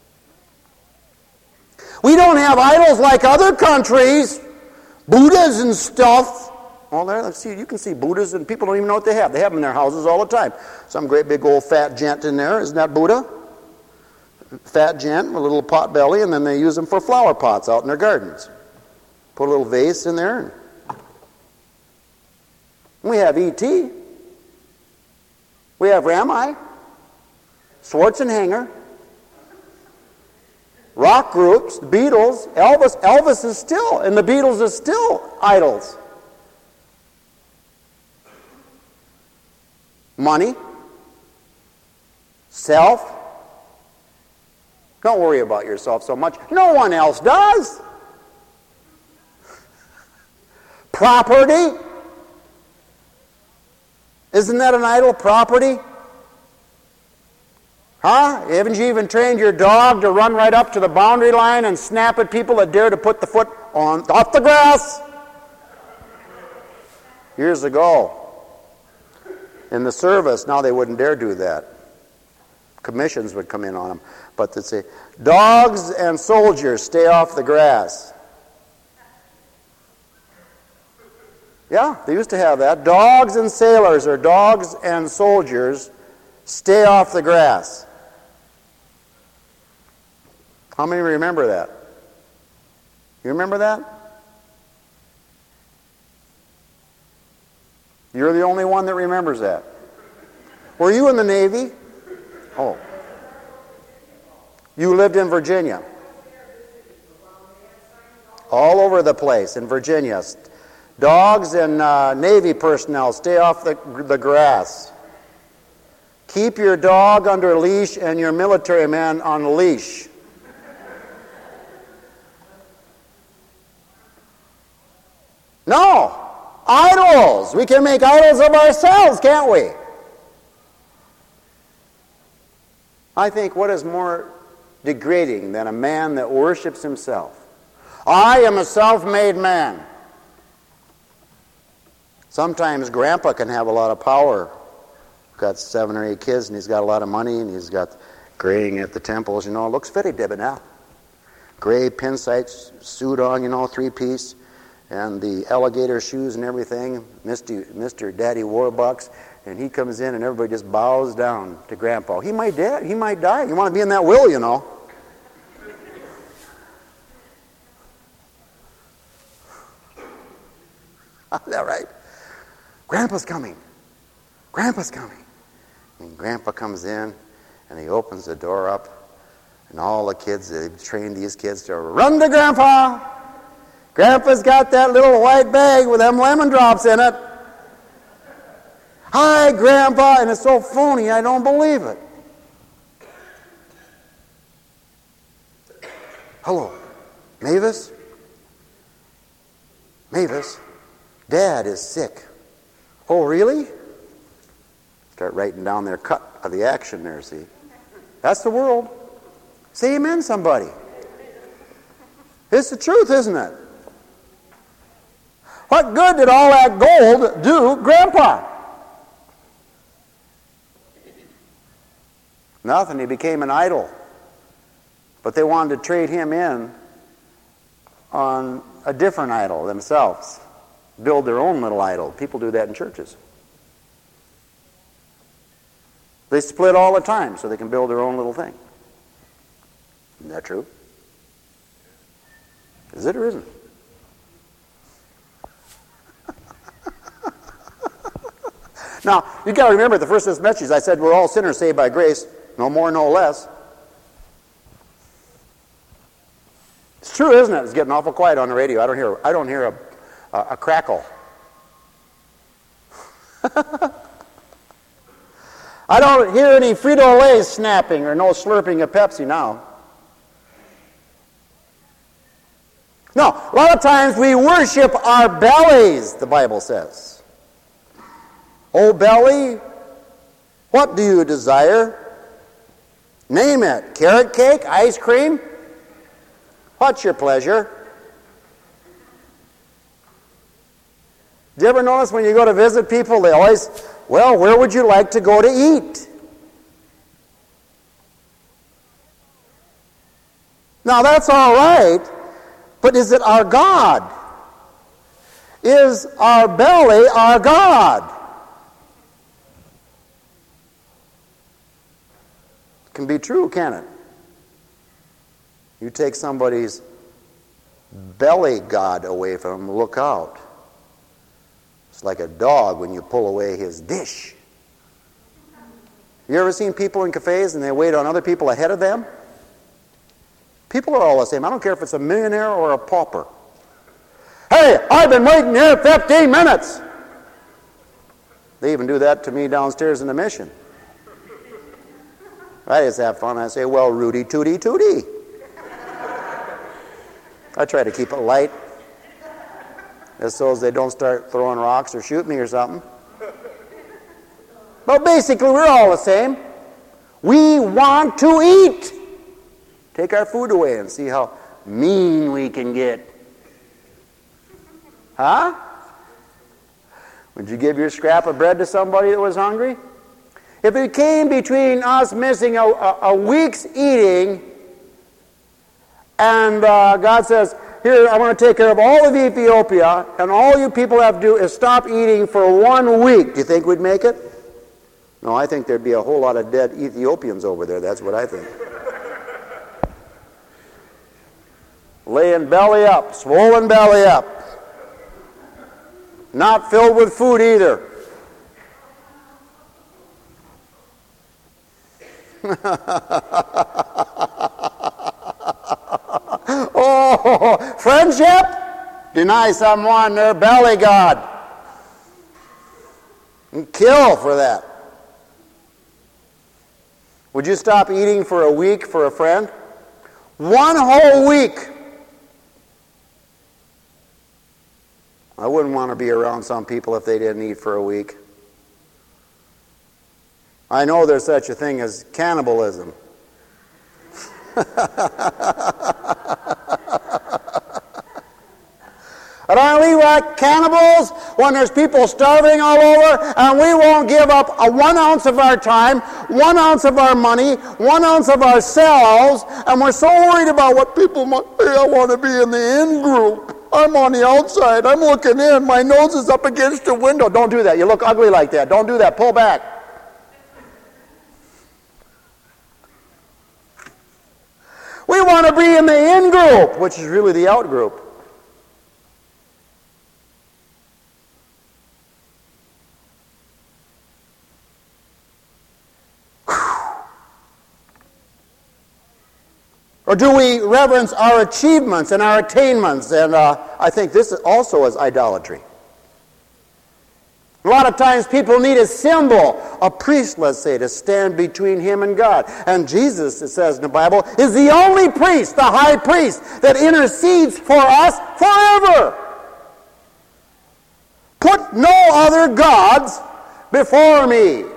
we don't have idols like other countries, Buddhas and stuff. Well, there, let's see, you can see Buddhas and people don't even know what they have. They have them in their houses all the time. Some great big old fat gent in there, isn't that Buddha? Fat gent with a little pot belly, and then they use them for flower pots out in their gardens. Put a little vase in there. We have E T We have Rami, Schwarzenegger, rock groups, the Beatles, Elvis. Elvis is still, and the Beatles are still idols. Money, self. Don't worry about yourself so much. No one else does. Property. Isn't that an idol? Property? Huh? Haven't you even trained your dog to run right up to the boundary line and snap at people that dare to put the foot on off the grass? Years ago, in the service, now they wouldn't dare do that. Commissions would come in on them. But they'd say, dogs and soldiers, stay off the grass. Yeah, they used to have that. Dogs and sailors, or dogs and soldiers, stay off the grass. How many remember that? You remember that? You're the only one that remembers that. Were you in the Navy? Oh. You lived in Virginia. All over the place in Virginia. Dogs and uh, Navy personnel, stay off the, the grass. Keep your dog under a leash and your military man on a leash. No! Idols! We can make idols of ourselves, can't we? I think what is more degrading than a man that worships himself? I am a self-made man. Sometimes Grandpa can have a lot of power. Got seven or eight kids, and he's got a lot of money, and he's got graying at the temples. You know, it looks very debonair. Gray pinstripe suit on, you know, three-piece, and the alligator shoes and everything. Mister Mister Daddy Warbucks, and he comes in, and everybody just bows down to Grandpa. He might die. He might die. You want to be in that will, you know. Is that right? Grandpa's coming. Grandpa's coming. And Grandpa comes in, and he opens the door up, and all the kids, they've trained these kids to run to Grandpa. Grandpa's got that little white bag with them lemon drops in it. Hi, Grandpa. And it's so phony, I don't believe it. Hello. Mavis? Mavis, Dad is sick. Oh, really? Start writing down their cut of the action there, see? That's the world. Say amen, somebody. It's the truth, isn't it? What good did all that gold do Grandpa? Nothing. He became an idol. But they wanted to trade him in on a different idol themselves. Build their own little idol. People do that in churches. They split all the time so they can build their own little thing. Isn't that true? Is it or isn't it? Now, you got to remember, at the first of this message, I said we're all sinners saved by grace. No more, no less. It's true, isn't it? It's getting awful quiet on the radio. I don't hear, I don't hear a, a, a crackle. I don't hear any Frito-Lay snapping or no slurping of Pepsi now. No, a lot of times we worship our bellies, the Bible says. Oh, belly, what do you desire? Name it. Carrot cake? Ice cream? What's your pleasure? Do you ever notice when you go to visit people, they always, well, where would you like to go to eat? Now, that's all right, but is it our God? Is our belly our God? It can be true, can it? You take somebody's belly God away from them, look out. It's like a dog when you pull away his dish. You ever seen people in cafes and they wait on other people ahead of them? People are all the same. I don't care if it's a millionaire or a pauper. Hey, I've been waiting here fifteen minutes. They even do that to me downstairs in the mission. I just have fun. I say, well, Rudy, tooty, tooty. I try to keep it light, just so as they don't start throwing rocks or shoot me or something. But basically, we're all the same. We want to eat. Take our food away and see how mean we can get. Huh? Would you give your scrap of bread to somebody that was hungry? If it came between us missing a, a, a week's eating, and uh, God says, here, I want to take care of all of Ethiopia, and all you people have to do is stop eating for one week. Do you think we'd make it? No, I think there'd be a whole lot of dead Ethiopians over there. That's what I think. Laying belly up, swollen belly up. Not filled with food either. Oh, friendship? Deny someone their belly God. And kill for that. Would you stop eating for a week for a friend? One whole week. I wouldn't want to be around some people if they didn't eat for a week. I know there's such a thing as cannibalism. And aren't we like cannibals when there's people starving all over, and we won't give up a one ounce of our time, one ounce of our money, one ounce of ourselves, and we're so worried about what people might say. I want to be in the in group. I'm on the outside. I'm looking in. My nose is up against the window. Don't do that. You look ugly like that. Don't do that. Pull back. We want to be in the in group, which is really the out group. Or do we reverence our achievements and our attainments? And uh, I think this also is idolatry. A lot of times people need a symbol, a priest, let's say, to stand between him and God. And Jesus, it says in the Bible, is the only priest, the high priest, that intercedes for us forever. Put no other gods before me.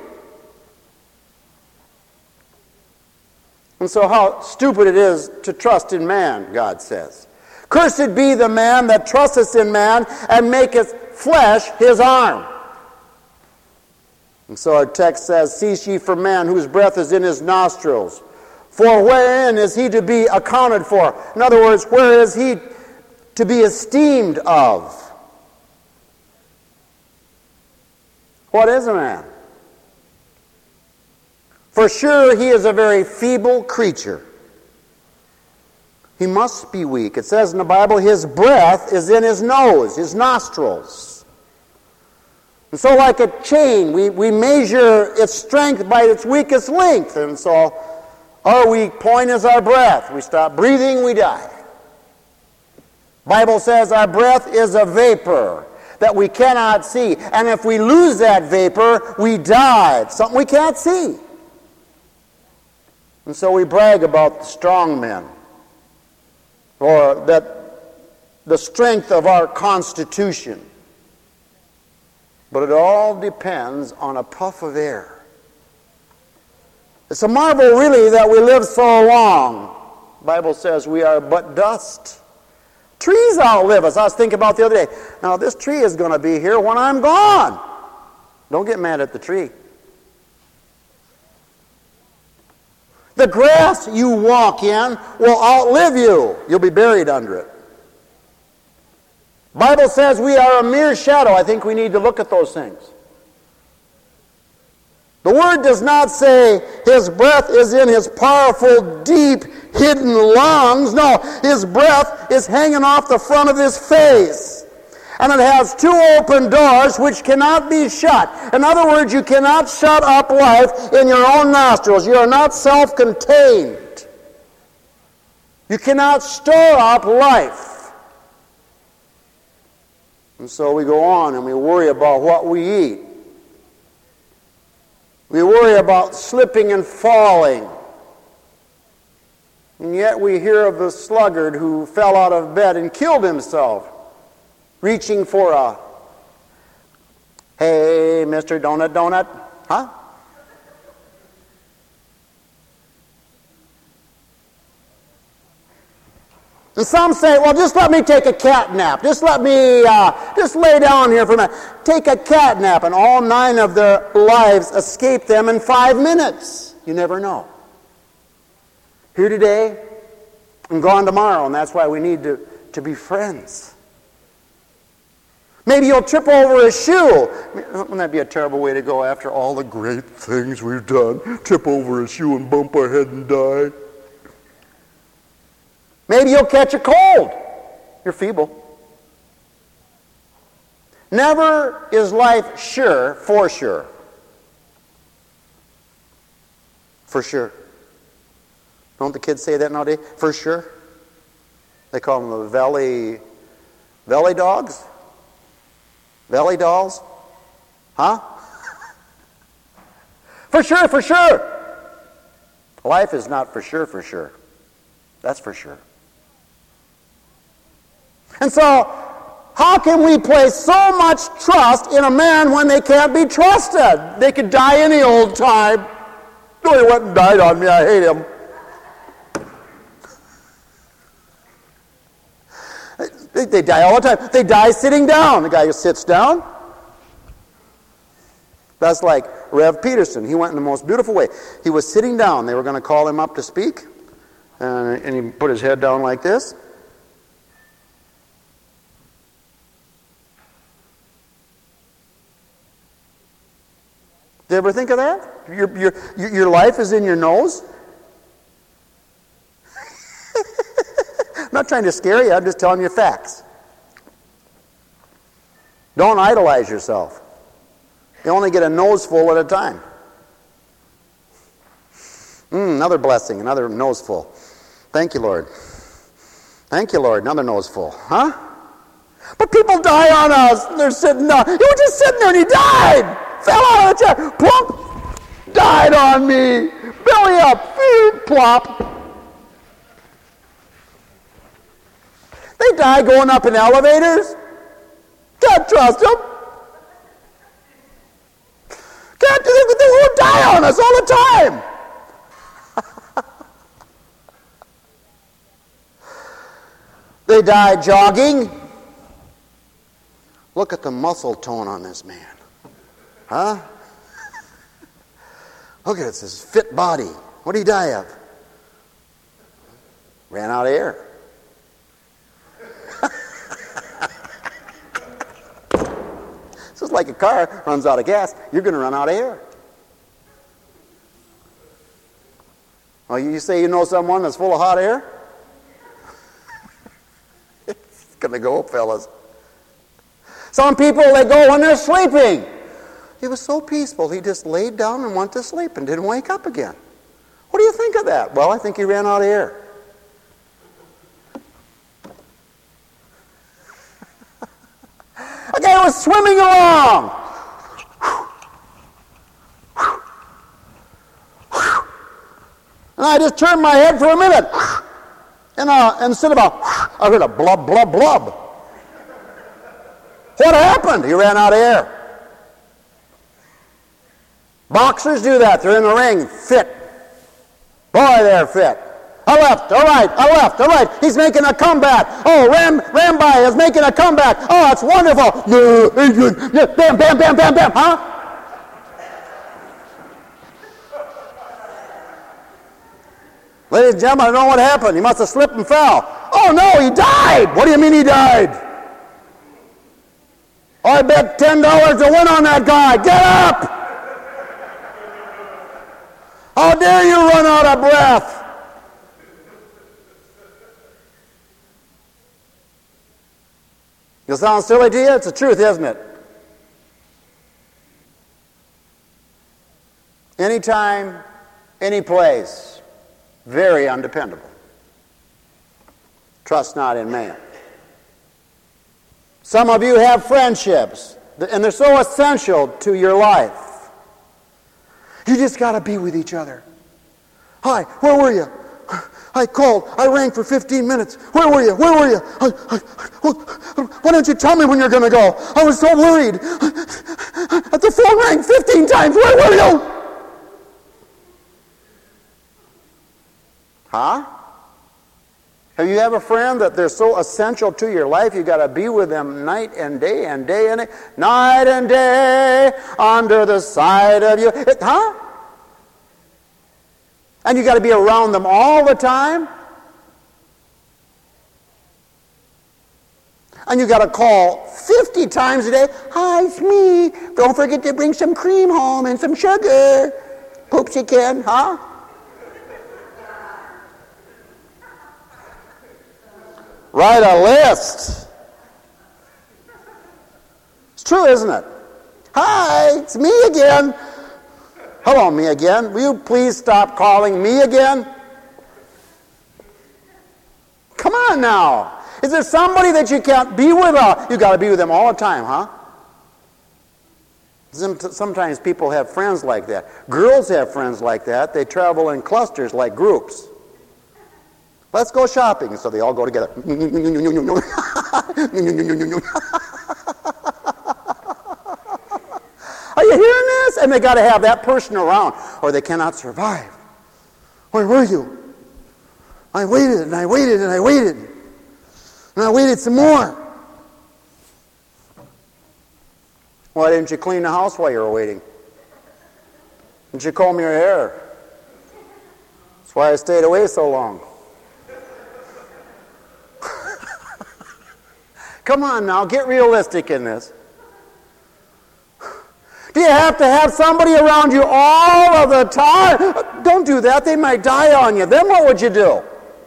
And so how stupid it is to trust in man, God says. Cursed be the man that trusteth in man and maketh flesh his arm. And so our text says, cease ye from man whose breath is in his nostrils. For wherein is he to be accounted for? In other words, where is he to be esteemed of? What is a man? For sure he is a very feeble creature. He must be weak. It says in the Bible, his breath is in his nose, his nostrils. And so like a chain, we, we measure its strength by its weakest length. And so our weak point is our breath. We stop breathing, we die. Bible says our breath is a vapor that we cannot see. And if we lose that vapor, we die. It's something we can't see. And so we brag about the strong men, or that the strength of our constitution. But it all depends on a puff of air. It's a marvel, really, that we live so long. The Bible says we are but dust. Trees outlive us. I was thinking about the other day. Now, this tree is going to be here when I'm gone. Don't get mad at the tree. The grass you walk in will outlive you. You'll be buried under it. Bible says we are a mere shadow. I think we need to look at those things. The Word does not say His breath is in His powerful, deep, hidden lungs. No, His breath is hanging off the front of His face. And it has two open doors which cannot be shut. In other words, you cannot shut up life in your own nostrils. You are not self-contained. You cannot store up life. And so we go on and we worry about what we eat. We worry about slipping and falling. And yet we hear of the sluggard who fell out of bed and killed himself, reaching for a, hey, Mister Donut Donut, huh? And some say, well, just let me take a cat nap. Just let me, uh, just lay down here for a minute. Take a cat nap, and all nine of their lives escape them in five minutes. You never know. Here today, and gone tomorrow, and that's why we need to, to be friends. Maybe you'll trip over a shoe. Wouldn't that be a terrible way to go after all the great things we've done? Trip over a shoe and bump our head and die. Maybe you'll catch a cold. You're feeble. Never is life sure, for sure. For sure. Don't the kids say that nowadays? For sure. They call them the valley, valley dogs? Valley dolls? Huh? For sure, for sure. Life is not for sure, for sure. That's for sure. And so, how can we place so much trust in a man when they can't be trusted? They could die any old time. No, he went and died on me. I hate him. They, they die all the time. They die sitting down. The guy who sits down. That's like Rev Peterson. He went in the most beautiful way. He was sitting down. They were going to call him up to speak. And, and he put his head down like this. Did you ever think of that? Your, your, your life is in your nose? I'm not trying to scare you. I'm just telling you facts. Don't idolize yourself. You only get a nose full at a time. Mm, another blessing, another nose full. Thank you, Lord. Thank you, Lord. Another nose full. Huh? But people die on us. They're sitting down. You were just sitting there and he died. Fell out of the chair. Plump. Died on me. Belly up. Plop. They die going up in elevators. Can't trust them. Can't do this. They will die on us all the time. They die jogging. Look at the muscle tone on this man. Huh? Look at this, this fit body. What did he die of? Ran out of air. This is like a car runs out of gas. You're going to run out of air. Oh, you say you know someone that's full of hot air? It's going to go, fellas. Some people, they go when they're sleeping. He was so peaceful, he just laid down and went to sleep and didn't wake up again. What do you think of that? Well, I think he ran out of air. A guy was swimming along. And I just turned my head for a minute. And uh, instead of a, I heard a blub, blub, blub. What happened? He ran out of air. Boxers do that. They're in the ring, fit. Boy, they're fit. A left, a right, a left, a right. He's making a comeback. Oh, Ram, Ramby is making a comeback. Oh, that's wonderful. Bam, bam, bam, bam, bam. Huh? Ladies and gentlemen, I don't know what happened. He must have slipped and fell. Oh, no, he died. What do you mean he died? Oh, I bet ten dollars to win on that guy. Get up! How dare you run out of breath? It'll sound silly to you? It's the truth, isn't it? Anytime, any place, very undependable. Trust not in man. Some of you have friendships, and they're so essential to your life. You just got to be with each other. Hi, where were you? I called. I rang for fifteen minutes. Where were you? Where were you? I, I, why don't you tell me when you're going to go? I was so worried. The phone rang fifteen times. Where were you? Huh? Have you have a friend that they're so essential to your life, you got to be with them night and day and day and day, night and day under the side of you? It, huh? And you got to be around them all the time? And you got to call fifty times a day. Hi, it's me. Don't forget to bring some cream home and some sugar. Poopsie can, huh? Write a list. It's true, isn't it? Hi, it's me again. Hello, me again. Will you please stop calling me again? Come on now. Is there somebody that you can't be with? Uh, you got to be with them all the time, huh? Sometimes people have friends like that. Girls have friends like that. They travel in clusters like groups. Let's go shopping. So they all go together. Are you hearing this? And they got to have that person around or they cannot survive. Where were you? I waited and I waited and I waited. And I waited some more. Why didn't you clean the house while you were waiting? Didn't you comb your hair? That's why I stayed away so long. Come on now, get realistic in this. Do you have to have somebody around you all of the time? Don't do that. They might die on you. Then what would you do?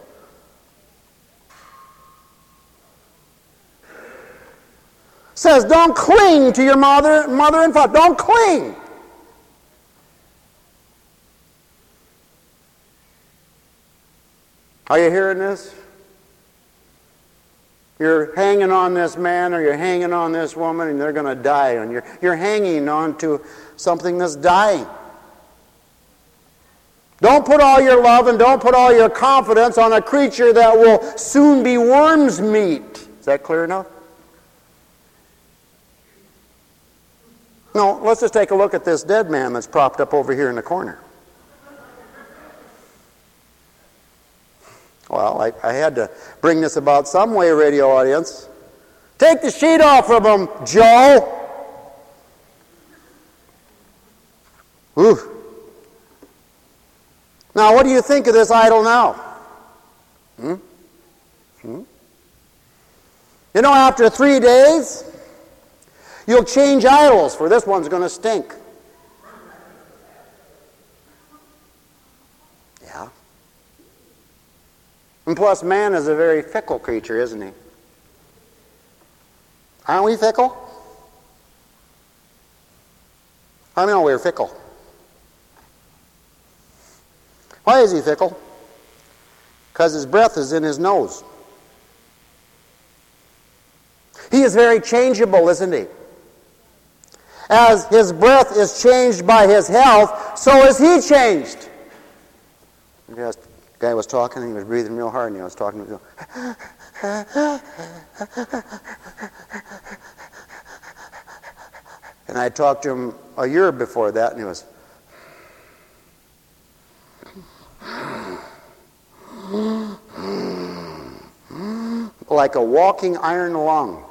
Says don't cling to your mother, mother and father. Don't cling. Are you hearing this? You're hanging on this man or you're hanging on this woman and they're going to die. And you're, you're hanging on to something that's dying. Don't put all your love and don't put all your confidence on a creature that will soon be worm's meat. Is that clear enough? No, let's just take a look at this dead man that's propped up over here in the corner. Well, I, I had to bring this about some way, radio audience. Take the sheet off of him, Joe. Ooh. Now, what do you think of this idol now? Hmm? Hmm? You know, after three days, you'll change idols, for this one's going to stink. Yeah. And plus, man is a very fickle creature, isn't he? Aren't we fickle? I know we're fickle. Why is he fickle? Because his breath is in his nose. He is very changeable, isn't he? As his breath is changed by his health, so is he changed. The guy was talking, and he was breathing real hard, and he was talking to him. And I talked to him a year before that, and he was... like a walking iron lung.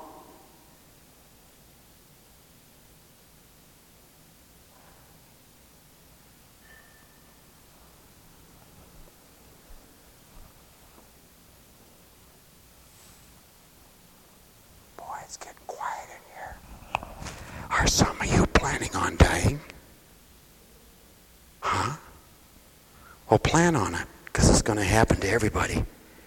Boy, it's getting quiet in here. Are some of you planning on dying? Huh? Well, plan on it, because it's going to happen to everybody.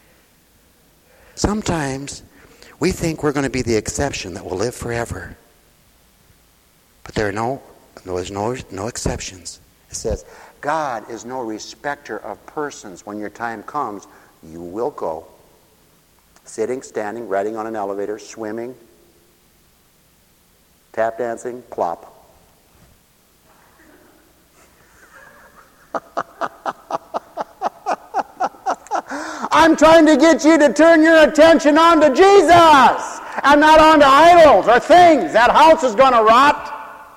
Sometimes we think we're going to be the exception that will live forever. But there are no, there's no, no exceptions. It says, God is no respecter of persons. When your time comes, you will go. Sitting, standing, riding on an elevator, swimming, tap dancing, plop. I'm trying to get you to turn your attention on to Jesus and not on to idols or things. That house is going to rot.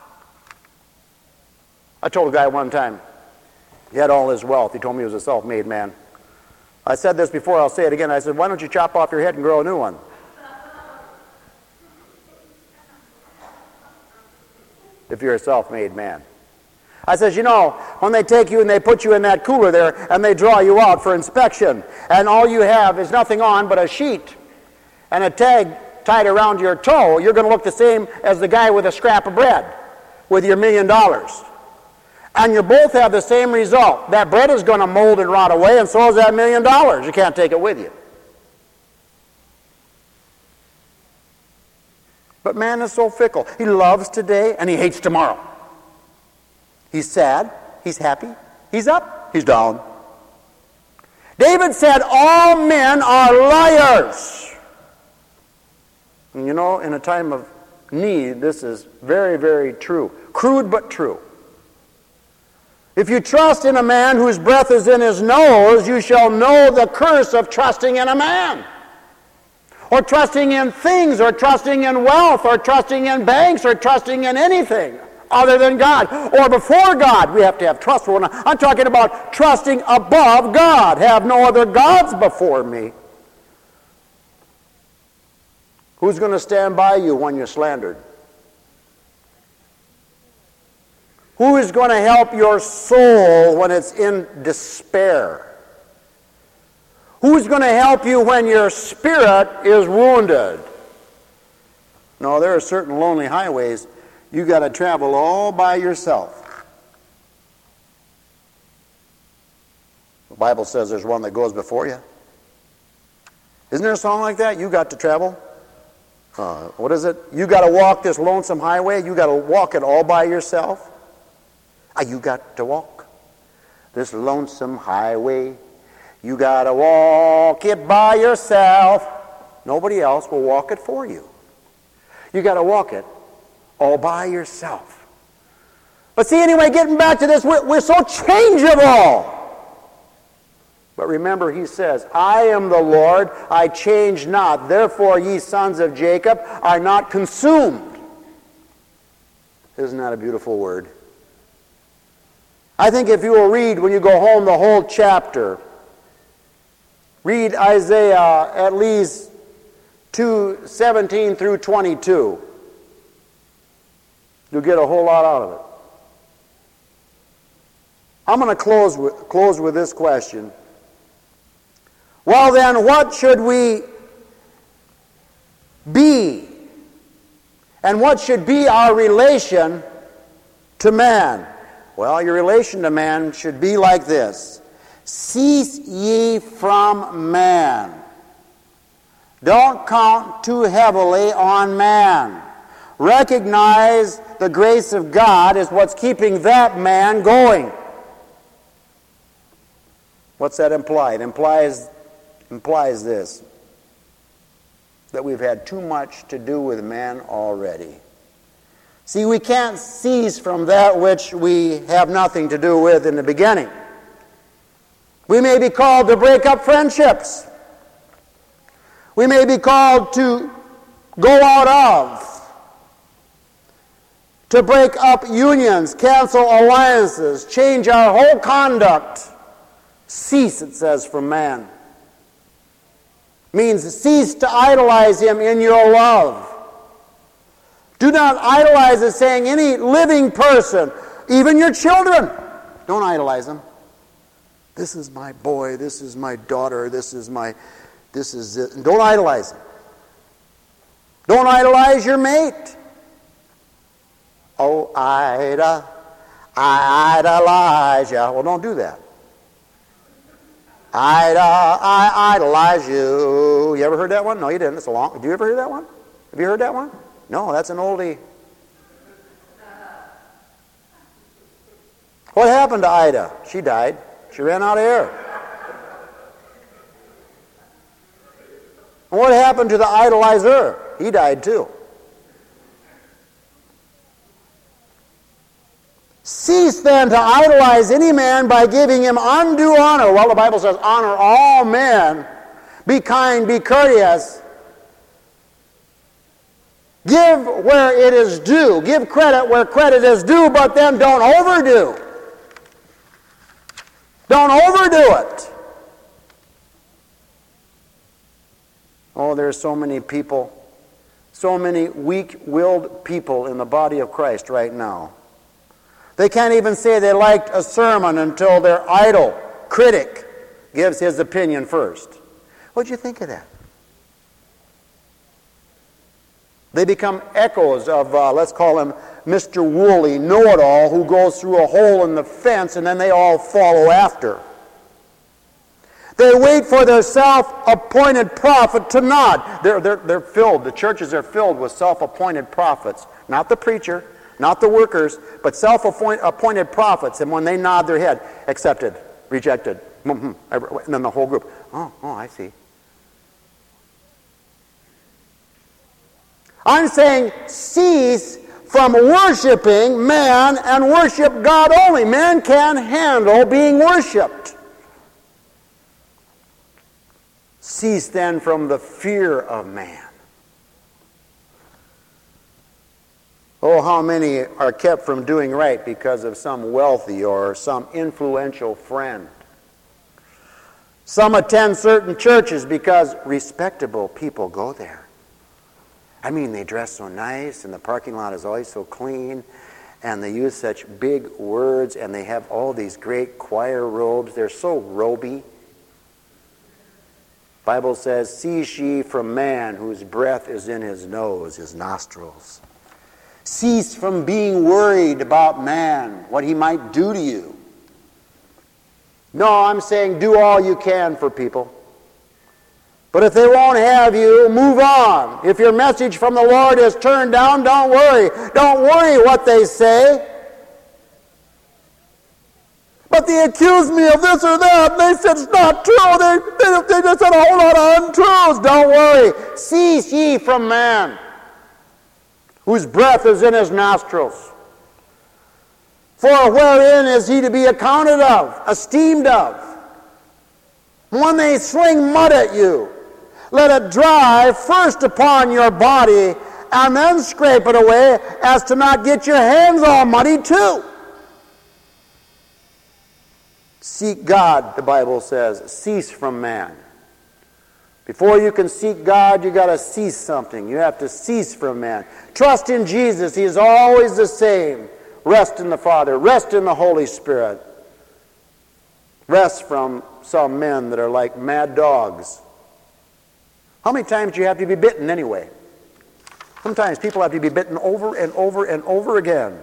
I told a guy one time, he had all his wealth. He told me he was a self-made man. I said this before, I'll say it again. I said, why don't you chop off your head and grow a new one? If you're a self-made man. I says, you know, when they take you and they put you in that cooler there and they draw you out for inspection, and all you have is nothing on but a sheet and a tag tied around your toe, you're going to look the same as the guy with a scrap of bread with your million dollars. And you both have the same result. That bread is going to mold and rot away, and so is that million dollars. You can't take it with you. But man is so fickle. He loves today and he hates tomorrow. He's sad, he's happy, he's up, he's down. David said, all men are liars. And you know, in a time of need, this is very, very true. Crude but true. If you trust in a man whose breath is in his nose, you shall know the curse of trusting in a man. Or trusting in things, or trusting in wealth, or trusting in banks, or trusting in anything other than God, or before God. We have to have trust for one. I'm talking about trusting above God. Have no other gods before me. Who's going to stand by you when you're slandered? Who is going to help your soul when it's in despair? Who's going to help you when your spirit is wounded? No, there are certain lonely highways you got to travel all by yourself. The Bible says there's one that goes before you. Isn't there a song like that? You got to travel. Uh, what is it? You got to walk this lonesome highway. You got to walk it all by yourself. Ah, you got to walk this lonesome highway. You got to walk it by yourself. Nobody else will walk it for you. You got to walk it all by yourself. But see, anyway, getting back to this, we're, we're so changeable. But remember, he says, I am the Lord, I change not. Therefore, ye sons of Jacob are not consumed. Isn't that a beautiful word? I think if you will read, when you go home, the whole chapter, read Isaiah at least two seventeen through twenty-two. You'll get a whole lot out of it. I'm going to close with, close with this question. Well then, what should we be? And what should be our relation to man? Well, your relation to man should be like this. Cease ye from man. Don't count too heavily on man. Recognize the grace of God is what's keeping that man going. What's that imply? It implies, implies this, that we've had too much to do with man already. See, we can't cease from that which we have nothing to do with in the beginning. We may be called to break up friendships. We may be called to go out of, to break up unions, cancel alliances, change our whole conduct. Cease, it says, from man. Means cease to idolize him in your love. Do not idolize as saying any living person, even your children. Don't idolize them. This is my boy, this is my daughter, this is my, this is it. Don't idolize them. Don't idolize your mate. Oh, Ida, I idolize you. Well, don't do that. Ida, I idolize you. You ever heard that one? No, you didn't. It's a long. Did you ever hear that one? Have you heard that one? No, that's an oldie. What happened to Ida? She died. She ran out of air. And what happened to the idolizer? He died too. Cease then to idolize any man by giving him undue honor. Well, the Bible says, honor all men. Be kind, be courteous. Give where it is due. Give credit where credit is due, but then don't overdo. Don't overdo it. Oh, there are so many people, so many weak-willed people in the body of Christ right now. They can't even say they liked a sermon until their idol, critic, gives his opinion first. What'd you think of that? They become echoes of, uh, let's call him Mister Woolley, know-it-all, who goes through a hole in the fence and then they all follow after. They wait for their self-appointed prophet to nod. They're, they're, they're filled, the churches are filled with self-appointed prophets. Not the preacher, not the workers, but self-appointed prophets. And when they nod their head, accepted, rejected, and then the whole group, oh, oh, I see. I'm saying cease from worshiping man and worship God only. Man can't handle being worshipped. Cease then from the fear of man. Oh, how many are kept from doing right because of some wealthy or some influential friend? Some attend certain churches because respectable people go there. I mean, they dress so nice, and the parking lot is always so clean, and they use such big words, and they have all these great choir robes. They're so roby. Bible says, cease ye from man whose breath is in his nose, his nostrils. Cease from being worried about man, what he might do to you. No, I'm saying do all you can for people. But if they won't have you, move on. If your message from the Lord is turned down, don't worry. Don't worry what they say. But they accused me of this or that, and they said it's not true. They, they, they just said a whole lot of untruths. Don't worry. Cease ye from man, whose breath is in his nostrils. For wherein is he to be accounted of, esteemed of? When they sling mud at you, let it dry first upon your body, and then scrape it away, as to not get your hands all muddy too. Seek God, the Bible says. Cease from man. Before you can seek God, you got to cease something. You have to cease from man. Trust in Jesus. He is always the same. Rest in the Father. Rest in the Holy Spirit. Rest from some men that are like mad dogs. How many times do you have to be bitten anyway? Sometimes people have to be bitten over and over and over again.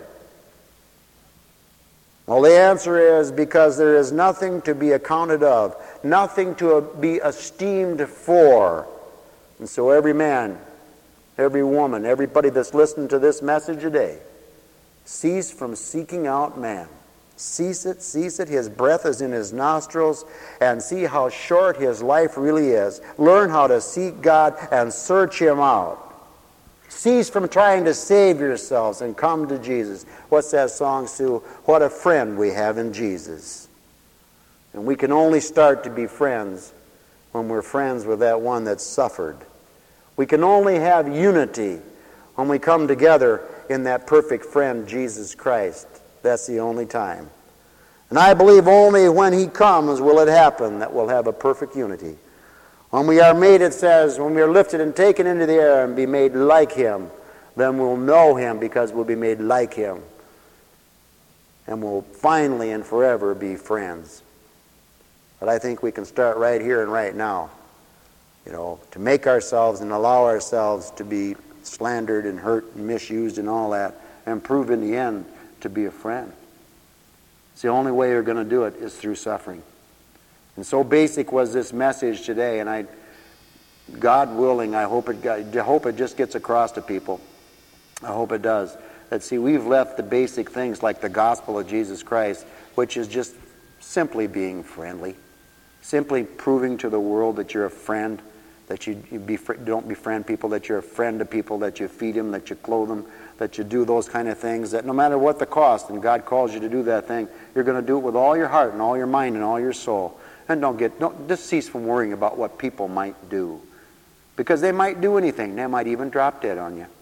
Well, the answer is because there is nothing to be accounted of, nothing to be esteemed for. And so every man every woman, everybody that's listening to this message today, cease from seeking out man. Cease it, cease it. His breath is in his nostrils, and see how short his life really is. Learn how to seek God and search him out. Cease from trying to save yourselves and come to Jesus. What's that song, Sue? What a friend we have in Jesus. And we can only start to be friends when we're friends with that one that suffered. We can only have unity when we come together in that perfect friend, Jesus Christ. That's the only time. And I believe only when he comes will it happen that we'll have a perfect unity. When we are made, it says, when we are lifted and taken into the air and be made like him, then we'll know him because we'll be made like him. And we'll finally and forever be friends. But I think we can start right here and right now, you know, to make ourselves and allow ourselves to be slandered and hurt and misused and all that, and prove in the end to be a friend. It's the only way you're going to do it is through suffering. And so basic was this message today, and I, God willing, I hope it got, I hope it just gets across to people. I hope it does. That see, we've left the basic things like the gospel of Jesus Christ, which is just simply being friendly, simply proving to the world that you're a friend, that you, you be, don't befriend people, that you're a friend to people, that you feed them, that you clothe them, that you do those kind of things, that no matter what the cost, and God calls you to do that thing, you're going to do it with all your heart and all your mind and all your soul. And don't get, don't just cease from worrying about what people might do. Because they might do anything. They might even drop dead on you.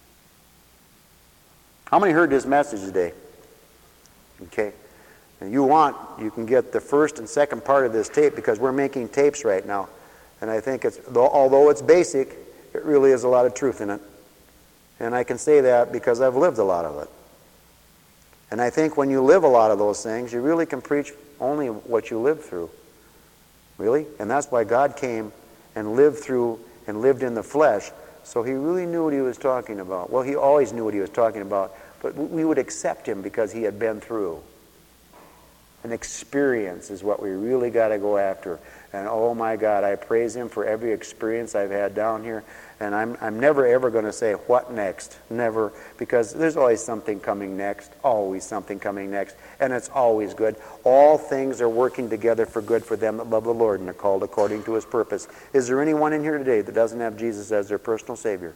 How many heard this message today? Okay. And you want, you can get the first and second part of this tape because we're making tapes right now. And I think it's, although it's basic, it really is a lot of truth in it. And I can say that because I've lived a lot of it. And I think when you live a lot of those things, you really can preach only what you live through. Really? And that's why God came and lived through and lived in the flesh. So he really knew what he was talking about. Well, he always knew what he was talking about. But we would accept him because he had been through. An experience is what we really got to go after. And oh my God, I praise him for every experience I've had down here. And I'm I'm never ever going to say, what next? Never. Because there's always something coming next. Always something coming next. And it's always good. All things are working together for good for them that love the Lord and are called according to his purpose. Is there anyone in here today that doesn't have Jesus as their personal Savior?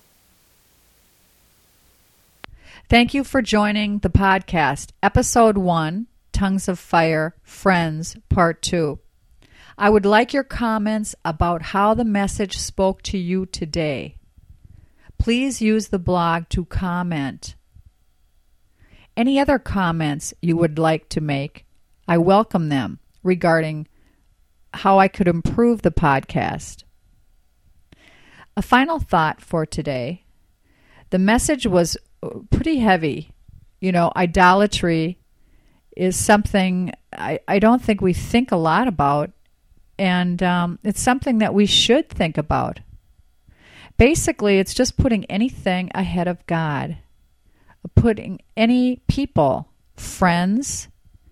Thank you for joining the podcast, Episode one, Tongues of Fire, Friends, Part two. I would like your comments about how the message spoke to you today. Please use the blog to comment. Any other comments you would like to make, I welcome them regarding how I could improve the podcast. A final thought for today. The message was pretty heavy. You know, idolatry is something I, I don't think we think a lot about. And um, it's something that we should think about. Basically, it's just putting anything ahead of God. Putting any people, friends,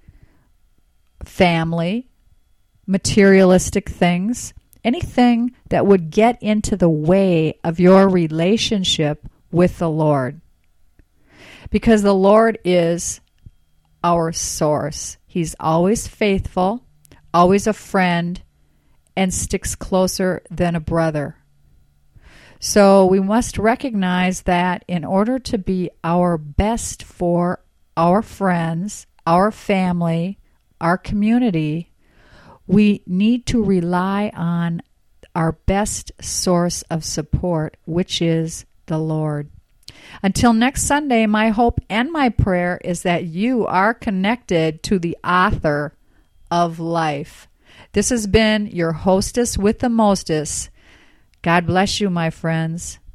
family, materialistic things, anything that would get into the way of your relationship with the Lord. Because the Lord is our source. He's always faithful, always a friend, and sticks closer than a brother. So we must recognize that in order to be our best for our friends, our family, our community, we need to rely on our best source of support, which is the Lord. Until next Sunday, my hope and my prayer is that you are connected to the author of life. This has been your hostess with the mostest. God bless you, my friends.